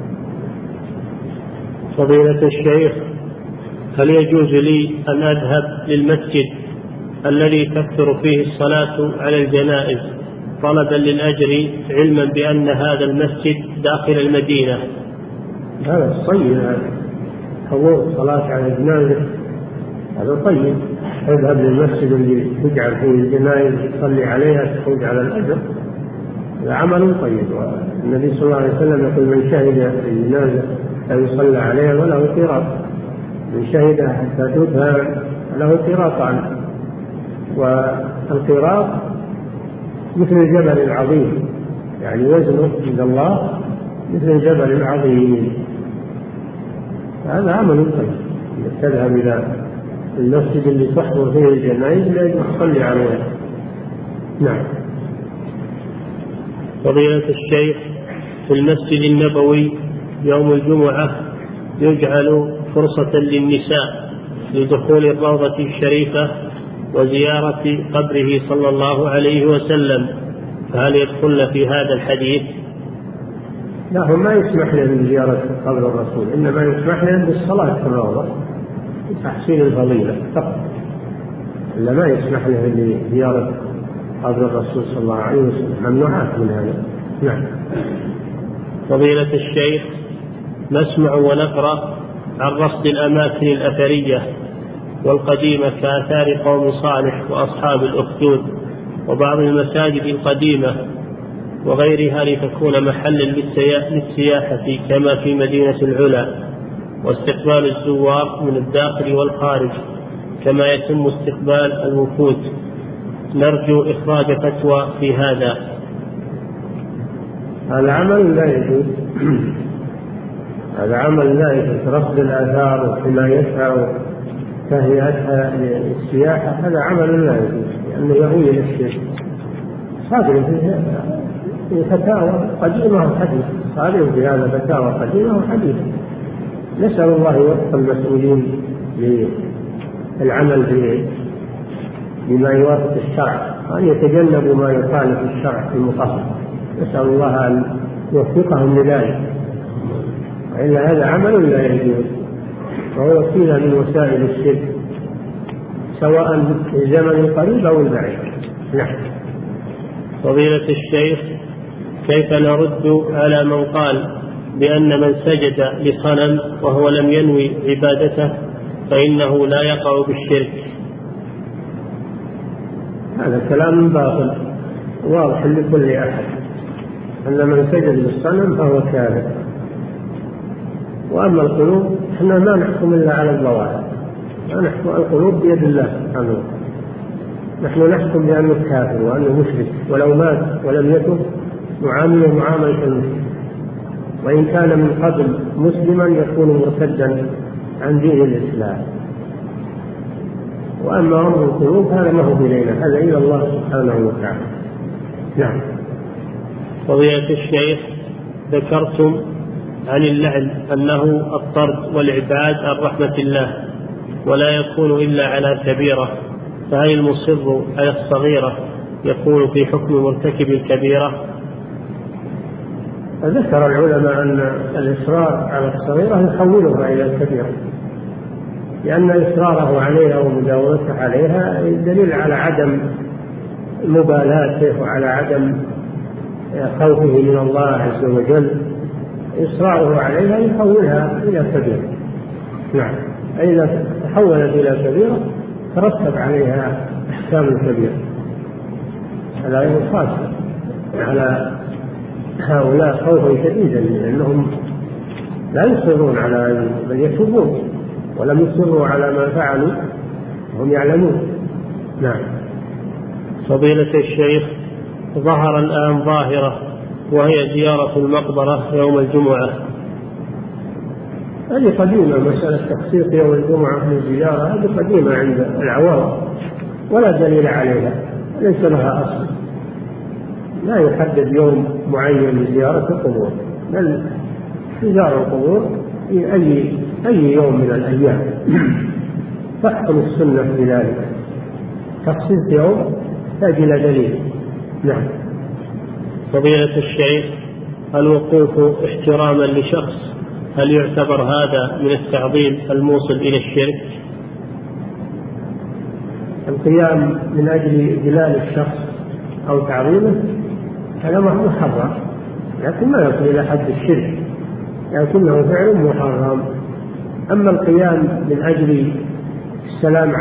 فضيلة الشيخ، هل يجوز لي أن أذهب للمسجد الذي تكثر فيه الصلاة على الجنائز طلبا للأجر علما بأن هذا المسجد داخل المدينة؟ هذا طيب، حضور الصلاة على الجنائز هذا طيب. اذهب للمسجد اللي تجعل فيه الجنائز تصلي عليها تخرج على الأجر، هذا عمل طيب. والنبي صلى الله عليه وسلم يقول من شهد الجنازة لا يصلى عليها وله قيراط، من شهد حتى تدفن له قيراطان، والقيراط مثل الجبل العظيم، يعني وزنه عند الله مثل الجبل العظيم. هذا عمل طيب، تذهب إلى المسجد اللي تحضر فيه الجنائز لأجل تصلي عليها. نعم. فضيلة الشيخ، في المسجد النبوي يوم الجمعة يجعل فرصة للنساء لدخول الروضة الشريفة وزيارة قبره صلى الله عليه وسلم، فهل يدخل في هذا الحديث؟ لا، هو ما يسمح له بزيارة قبر الرسول، إنما يسمح له بالصلاة في الروضة تحصيل الفضيلة فقط، إلا ما يسمح له بزيارة قبر الرسول صلى الله عليه وسلم، ممنوعات من هذا. نعم. فضيلة الشيخ، نسمع ونقرأ عن رصد الأماكن الأثرية والقديمة كآثار قوم صالح وأصحاب الأخدود وبعض المساجد القديمة وغيرها لتكون محلا للسياحة كما في مدينة العلا، واستقبال الزوار من الداخل والخارج كما يتم استقبال الوفود. نرجو إخراج فتوى في هذا. هذا عمل لا يجوز، هذا عمل لا يجوز. رصد الآثار وحمايتها وتهيئتها للسياحة هذا عمل لا يجوز، لأنه يهوي إلى الشرك. صادر في فتاوى قديمة وحديثة، صادر في هذا فتاوى قديمة وحديثة. نسأل الله يوفق المسؤولين للعمل بما يوافق الشرع، وأن يتجنبوا ما يخالف الشرع في المطهر. نسأل الله أن يوفقهم لذلك، وإلا هذا عمل لا يجوز، وهو وسيلة من وسائل الشرك سواء في الزمن القريب أو البعيد. نعم. فضيلة الشيخ، كيف نرد على من قال بأن من سجد لصنم وهو لم ينوي عبادته فإنه لا يقع بالشرك؟ هذا كلام باطل واضح لكل أحد، أن من سجد للصنم فهو كافر. وأما القلوب احنا ما نحكم إلا على الظواهر، لا نحكم القلوب بيد الله سبحانه. نحن نحكم بأنه كافر وأنه مشرك، ولو مات ولم يتب نعامله معاملة المشرك، وإن كان من قبل مسلما يكون مرتدا عن دين الإسلام. وأما أمر القلوب هذا ما هو إلينا، هذا إلى الله سبحانه وتعالى. نعم. فضيلة الشيخ، ذكرتم عن اللعن أنه الطرد والإبعاد عن رحمة الله ولا يكون إلا على كبيرة، فهل المصر على الصغيرة يكون في حكم مرتكب الكبيرة؟ ذكر العلماء أن الإصرار على الصغيرة يحولها إلى الكبيرة، لأن إصراره عليها ومداومته عليها دليل على عدم مبالاته وعلى عدم خوفه من الله عز وجل. إصراره عليها يحولها إلى كبيرة. نعم. إذا تحولت إلى كبيرة ترتب عليها أحكام الكبيرة. هذا يخاف على هؤلاء خوفا شديدا، لأنهم لا يصرون على بل يتوبون، ولم يصروا على ما فعلوا وهم يعلمون. نعم. فضيلة الشيخ، ظهر الآن ظاهرة وهي زيارة المقبرة يوم الجمعة. هذه قديمة، مسألة تخصيص يوم الجمعة من الزيارة هذه قديمة عند العوام ولا دليل عليها، ليس لها أصل. لا يحدد يوم معين لزيارة القبور، بل زيارة القبور في أي يوم من الأيام. تحكم السنة بذلك. تخصيص يوم تحتاج إلى دليل. نعم. فضيلة الشيخ، الوقوف احتراما لشخص هل يعتبر هذا من التعظيم الموصل إلى الشرك؟ القيام من أجل إجلال الشخص أو تعظيمه هذا محرم، لكن ما يصل إلى حد الشرك، لكنه فعل محرم. أما القيام من أجل السلام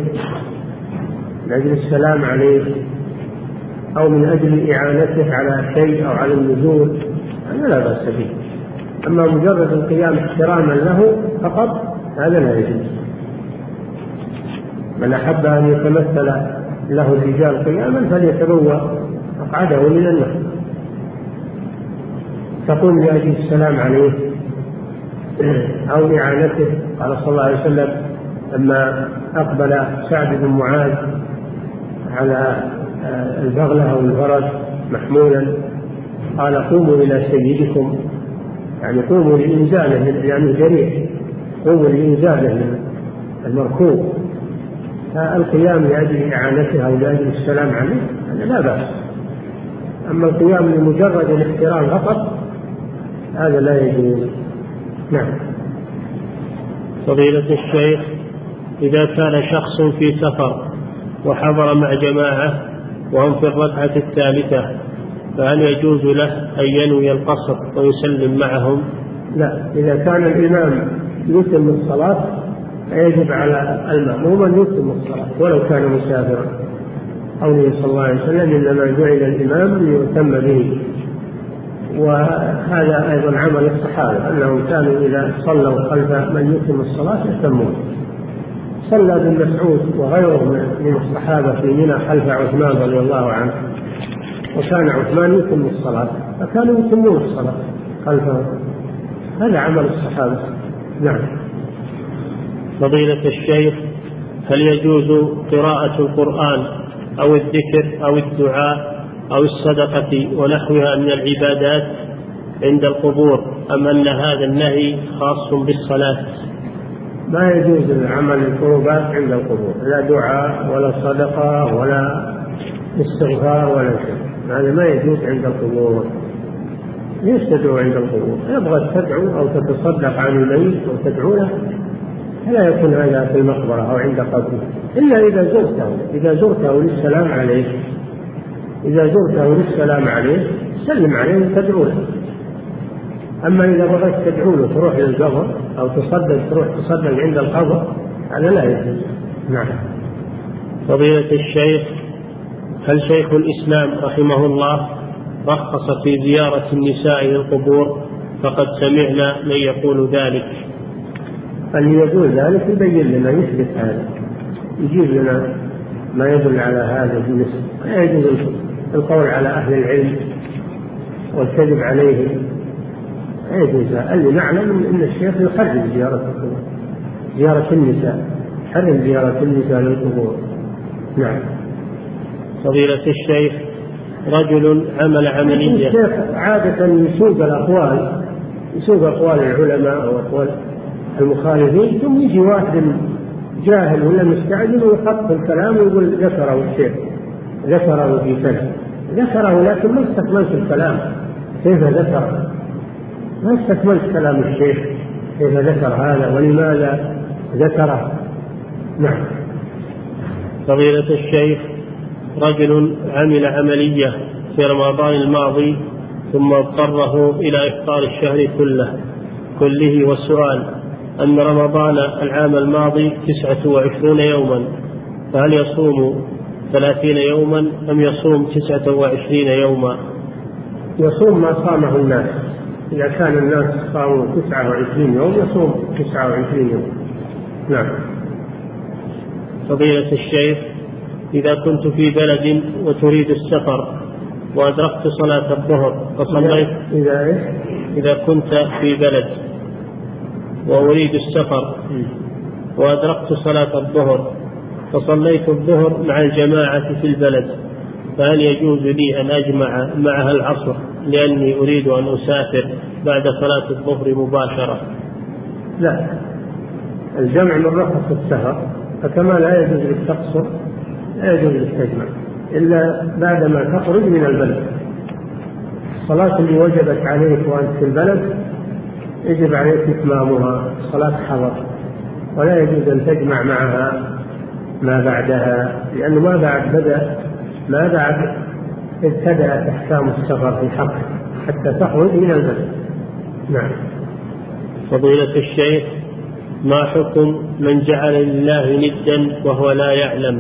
عليه أو من أجل إعانته على شيء أو على النزول هذا لا بأس به. أما مجرد القيام احتراما له فقط هذا لا يجوز. من أحب أن يتمثل له الرجال قياما فليتبوأ مقعده من النار. تقوم لأجل السلام عليه أو إعانته. قال صلى الله عليه وسلم لما أقبل سعد بن معاذ على البغلة أو الفرس محمولا قال قوموا إلى سيدكم، يعني قوموا لإنزاله، يعني جريح، قوموا لإنزاله المركوب. فالقيام لأجل إعانته أو لأجل السلام عليه هذا لا بأس. أما القيام لمجرد الاحترام فقط هذا لا يجوز. نعم. فضيلة الشيخ، إذا كان شخص في سفر وحضر مع جماعة وهم في الركعة الثالثة فهل يجوز له أن ينوي القصر ويسلم معهم؟ لا، إذا كان الإمام يتم الصلاة فيجب على المأموم أن يتم الصلاة ولو كان مسافرا. قوله صلى الله عليه وسلم إنما جعل الإمام ليؤتم به. وهذا أيضا عمل الصحابة أنهم كانوا إذا صلوا خلف من يتم الصلاة يتمون. صلى ابن مسعود وغيره من الصحابة في منى خلف عثمان رضي الله عنه، وكان عثمان يتم الصلاة فكانوا يتمون الصلاة خلفه. هذا عمل الصحابة. نعم. فضيلة الشيخ، هل يجوز قراءة القرآن أو الذكر أو الدعاء أو الصدقة ونحوها من العبادات عند القبور، أم أن هذا النهي خاص بالصلاة؟ ما يجوز العمل القربات عند القبور، لا دعاء ولا صدقة ولا استغفار ولا شيء. هذا ما يجوز عند القبور. ليش تدعو عند القبور؟ يبغى تدعو أو تتصدق عن الميت وتدعو له، فلا يكون هذا في المقبرة أو عند قبره، إلا إذا زرته للسلام عليه. إذا زرته للسلام عليه سلم عليه وتدعو له. أما إذا بغيت تدعو له تروح للقبر أو تروح تصدق عند القبر، هذا لا يجوز. نعم. فضيلة الشيخ، هل شيخ الإسلام رحمه الله رخص في زيارة النساء للقبور؟ فقد سمعنا من يقول ذلك. اللي يقول ذلك يبين لنا، يثبت هذا، يجيب لنا ما يدل على هذا بالنسبة. لا يجوز القول على أهل العلم والكذب عليهم، لا يجوز. اللي نعلم أن الشيخ يحرم زيارة القبور، زيارة النساء، حرم زيارة النساء للقبور. نعم. فضيلة الشيخ، رجل عمل عملية. الشيخ عادة يسوق الأقوال، يسوق أقوال العلماء أو أقوال المخالفين، ثم يجي واحد جاهل ولا مستعجل ويحط الكلام ويقول ذكره الشيخ، ذكره في كذا، ذكره لكن ما استكملت الكلام. كيف ذكر؟ ما استكملت كلام الشيخ، كيف ذكر هذا ولماذا ذكره؟ نعم. فضيلة الشيخ، رجل عمل عملية في رمضان الماضي ثم اضطره إلى إفطار الشهر كله، والسؤال أن رمضان العام الماضي 29 يوما، فهل يصوم 30 يوما أم يصوم 29 يوما؟ يصوم ما صامه الناس. إذا كان الناس صاموا 29 يوم يصوم 29 يوم. نعم. فضيلة الشيخ، إذا كنت في بلد وتريد السفر وأدركت صلاة الظهر فصليت. إذا كنت في بلد وأريد السفر وأدركت صلاة الظهر فصليت الظهر مع الجماعة في البلد، فهل يجوز لي أن أجمع معها العصر لأني أريد أن أسافر بعد صلاة الظهر مباشرة؟ لا، الجمع من رخص السفر، فكما لا يجوز لك تقصر لا يجوز لك تجمع إلا بعدما تخرج من البلد. الصلاة اللي وجبت عليك وأنت في البلد يجب عليك إتمامها، صلاة حضر، ولا يجوز أن تجمع معها ما بعدها، لأنه ما بعد ابتدأت أحكام السفر في حق حتى تخرج من البلد. نعم. فضيلة الشيخ، ما حكم من جعل لله ندا وهو لا يعلم؟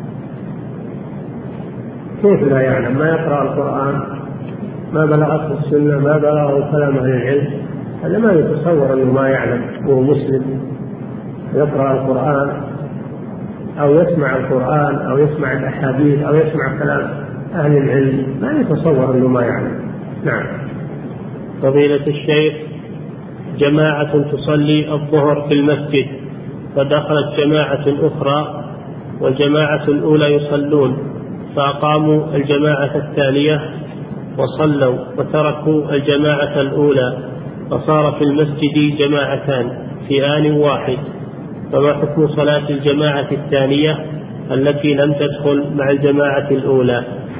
كيف لا يعلم؟ ما يقرأ القرآن، ما بلغته السنة، ما بلغه كلام أهل العلم، هذا ما يتصور أنه ما يعلم. هو مسلم يقرأ القرآن أو يسمع القرآن أو يسمع الأحاديث أو يسمع كلام أهل العلم، ما يتصور أنه ما يعلم. نعم. فضيلة الشيخ، جماعة تصلي الظهر في المسجد فدخلت جماعة أخرى والجماعة الأولى يصلون، فأقاموا الجماعة الثانية وصلوا وتركوا الجماعة الأولى، فصار في المسجد جماعتان في آن واحد، فما حكم صلاة الجماعة الثانية التي لم تدخل مع الجماعة الأولى؟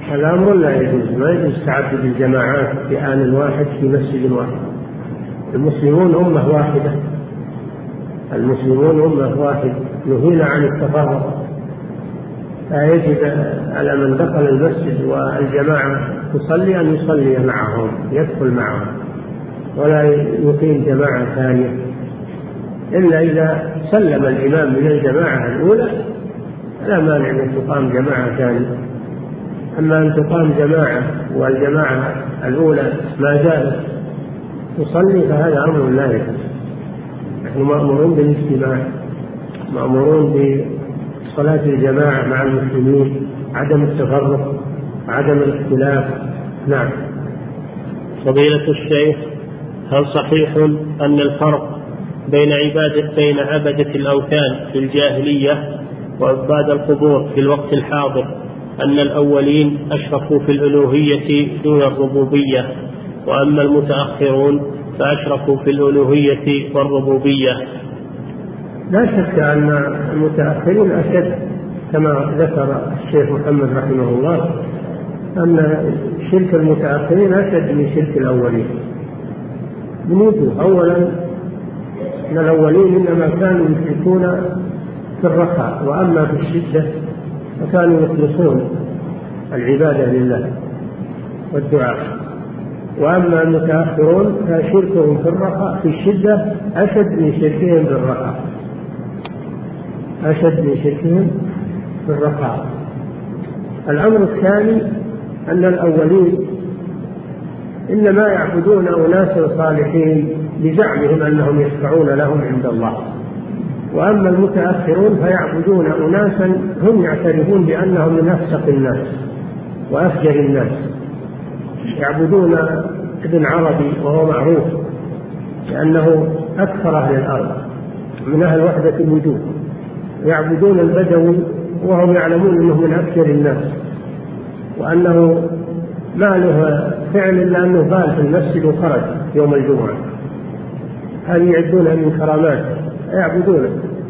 هذا أمر لا يجوز. ما يجوز تعدد الجماعات في آن واحد في مسجد واحد. المسلمون أمة واحدة، المسلمون أمة واحدة، نهينا عن التفرق. فيجب على من دخل المسجد والجماعة تصلي أن يصلي معهم، يدخل معهم، ولا يقيم جماعة ثانية إلا إذا سلم الإمام من الجماعة الأولى، لا مانع من تقام جماعة ثانية. أما أن تقام جماعة والجماعة الأولى ما زالت تصلي فهذا أمر لا يجوز. نحن مأمورون بالاجتماع، مأمورون بصلاة الجماعة مع المسلمين، عدم التفرق، عدم الاختلاف. نعم. فضيلة الشيخ، هل صحيح أن الفرق بين عبدة الأوثان في الجاهلية وعباد القبور في الوقت الحاضر أن الأولين أشركوا في الألوهية دون الربوبية، وأما المتأخرون فأشركوا في الألوهية والربوبية؟ لا شك أن المتأخرين أشد، كما ذكر الشيخ محمد رحمه الله أن شرك المتأخرين أشد من شرك الأولين من وجوه. أولا أن الأولين إنما كانوا يشركون في الرخاء، وأما في الشدة فكانوا يخلصون العبادة لله والدعاء. وأما المتأخرون فشركهم في الرخاء في الشدة أشد من شركهم في الرخاء، أشد من شركهم في الرخاء. الأمر الثاني أن الأولين إنما يعبدون أناسا صالحين بزعمهم أنهم يشفعون لهم عند الله، وأما المتأخرون فيعبدون أناسا هم يعترفون بأنهم من أفسق الناس وأفجر الناس. يعبدون ابن عربي وهو معروف لأنه أكثر أهل الأرض من أهل وحدة الوجود، يعبدون البدوي وهم يعلمون أنه من أفجر الناس، وأنه ما له فعل إلا أنه بال في المسجد وخرج يوم الجمعة. هذه يعدونها من كرامات، يعبدونه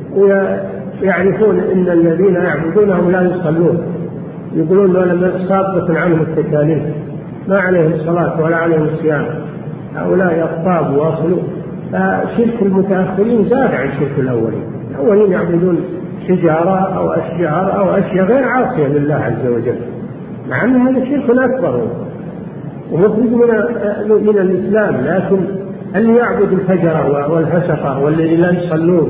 ويعرفون أن الذين يعبدونهم لا يصلون، يقولون لهم ساقطة عنهم التكاليف، ما عليهم صلاة ولا عليهم صيام، هؤلاء أطاب واصلوا. فشرك المتأخرين زاد عن شرك الأولين. الأولين يعبدون حجارة أو أشجار أو أشياء غير عاصية لله عز وجل، مع أن هذا شرك أكبر ومخرج من الإسلام. لكن اللي يعبد الفجر والفسقة والذي لا يصلون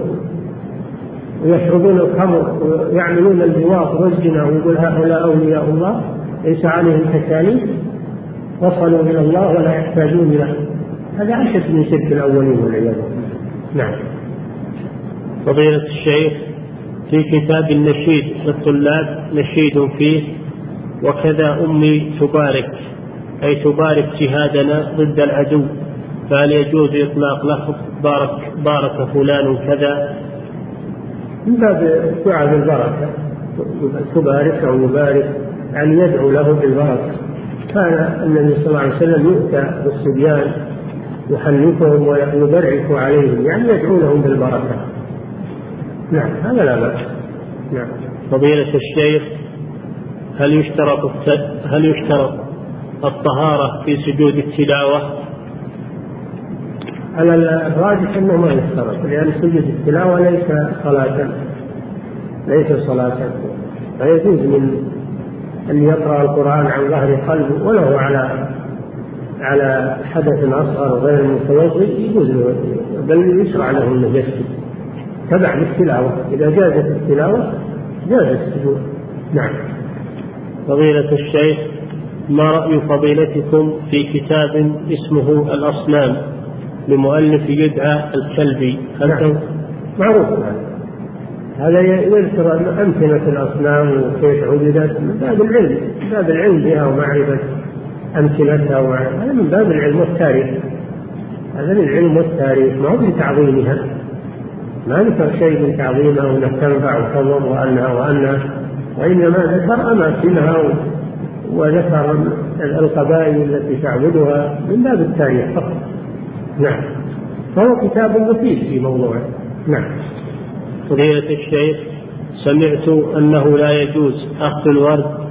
ويشربون الخمر ويعملون اللواط والزنا ويقول هؤلاء أولياء الله ليس عليهم تكاليف، وصلوا إلى الله ولا يحتاجون إليه، هذا أشد من شرك الأولين والعياذ بالله. نعم. فضيلة الشيخ، في كتاب النشيد للطلاب نشيد فيه وكذا أمي تبارك، أي تبارك جهادنا ضد العدو، فهل يجوز إطلاق لفظ بارك فلان كذا؟ من باب الدعاء بالبركة، تبارك أو يبارك يعني يدعو له بالبركة. كان النبي صلى الله عليه وسلم يؤتى بالصبيان يحنكهم ويبرك عليهم، يعني يدعو لهم بالبركة. نعم، هذا لا بأس. نعم. فضيلة الشيخ، هل يشترط الطهارة في سجود التلاوة؟ على الراجح أنه ما يشترط، لأن سجود التلاوة ليس صلاة، فيجوز من أن يقرأ القرآن عن ظهر قلبه ولو على حدث أصغر غير متوضئ، يجوز له، بل يشرع له أنه يسجد تبع للتلاوة. إذا جازت التلاوة جاز السجود. نعم. فضيلة الشيخ، ما رأي فضيلتكم في كتاب اسمه الأصنام لمؤلف يدعى الكلبي؟ نعم. معروف هذا يذكر أمكنة الأصنام وكيف عبدت من باب العلم بها ومعرفة أمكنتها، هذا من باب العلم والتاريخ، هذا من العلم والتاريخ، ما هو من تعظيمها، ما ذكر شيء من تعظيمها وأنها تنفع وتضر وأنها، وإنما ذكر أماكنها وذكر القبائل التي تعبدها من باب التاريخ فقط. نعم. فهو كتاب مفيد في موضوعه. نعم. فضيلة الشيخ، سمعت أنه لا يجوز أخذ الورد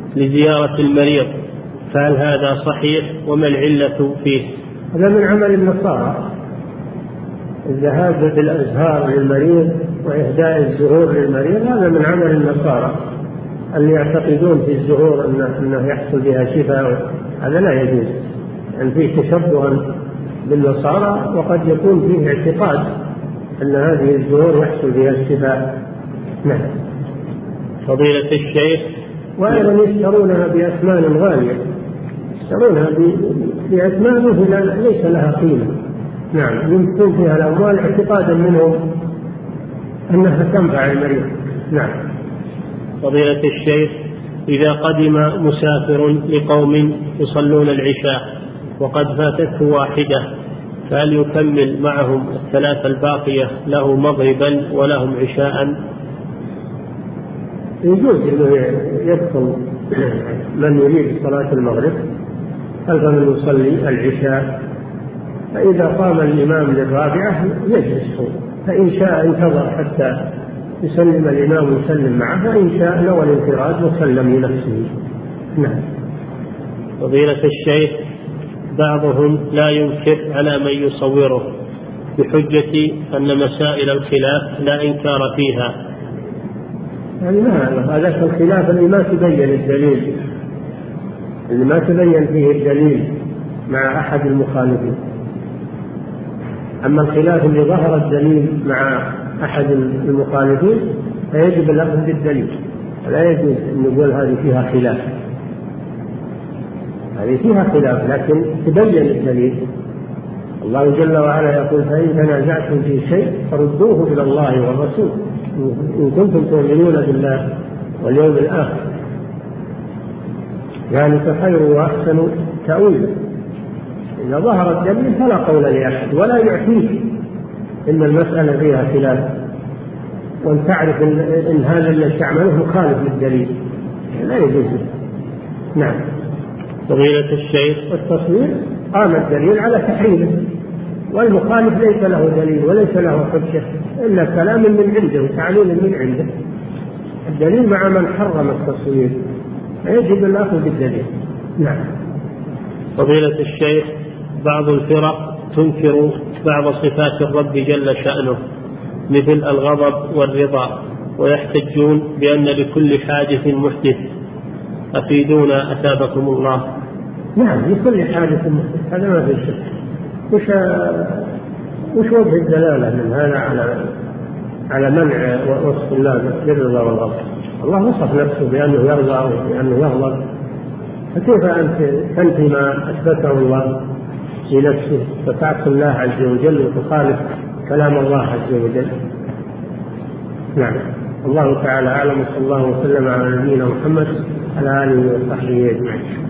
لزيارة المريض، فهل هذا صحيح وما العلة فيه؟ هذا من عمل النصارى، الذهاب بالأزهار للمريض وإهداء الزهور للمريض، هذا من عمل النصارى اللي يعتقدون في الزهور أنه يحصل بها شفاء، هذا لا يجوز، يعني فيه تشبها بالنصارى، وقد يكون فيه اعتقاد أن هذه الزهور يحصل بها الشفاء. نعم. فضيلة الشيخ، وأيضا يشترونها بأثمان غالية، يشترونها بأثمان ليس لها قيمة. نعم، ينفقون فيها الأموال اعتقادا منهم أنها تنفع المريض. نعم. فضيلة الشيخ، إذا قدم مسافر لقوم يصلون العشاء وقد فاتته واحدة، فهل يكمل معهم الثلاث الباقية له مغربا ولهم عشاء؟ يجوز أنه يدخل من يريد صلاة المغرب خلف من يصلي العشاء، فإذا قام الإمام للرابعة يجلس، فإن شاء انتظر حتى يسلم الإمام ويسلم معه، فإن شاء نوى الانفراد وسلم لنفسه. نعم. فضيلة الشيخ، بعضهم لا ينكر على من يصوره بحجة أن مسائل الخلاف لا إنكار فيها. يعني هذا الخلاف اللي ما تبين الدليل، اللي ما تبين فيه الدليل مع أحد المخالفين. أما الخلاف اللي ظهر الدليل مع أحد المخالفين فيجب الأخذ بالدليل، لا يجوز أن نقول هذه فيها خلاف، هذه فيها خلاف لكن تبين الدليل. الله جل وعلا يقول: فإن تنازعتم في شيء فردوه إلى الله والرسول إن كنتم تؤمنون بالله واليوم الآخر، ذلك خير وأحسن تأويلا. إذا ظهر الدليل فلا قول لأحد ولا يعفيه إن المسألة فيها خلاف، وأن تعرف إن هذا الذي تعمله مخالف للدليل، لا يجوز. نعم. فضيلة الشيخ، التصوير قام الدليل على تحريمه، والمخالف ليس له دليل وليس له حجة إلا كلام من عنده وتعليل من عنده، الدليل مع من حرم التصوير، فيجب الأخذ بالدليل. نعم. فضيلة الشيخ، بعض الفرق تنكر بعض صفات الرب جل شأنه مثل الغضب والرضا، ويحتجون بأن لكل حادث محدث، أفيدونا أثابكم الله. نعم، لكل حادث محدث، هذا ما في شك. وش وجه الدلالة من هذا على منع وصف الله بالرضا والغضب؟ الله وصف نفسه بأنه يرضى وبأنه يغضب، فكيف أنت تنفي ما أثبته الله لنفسه فتعصي الله عز وجل وتخالف كلام الله عز وجل؟ نعم. الله تعالى أعلم، صلى الله وسلم على نبينا محمد على آله وصحبه أجمعين.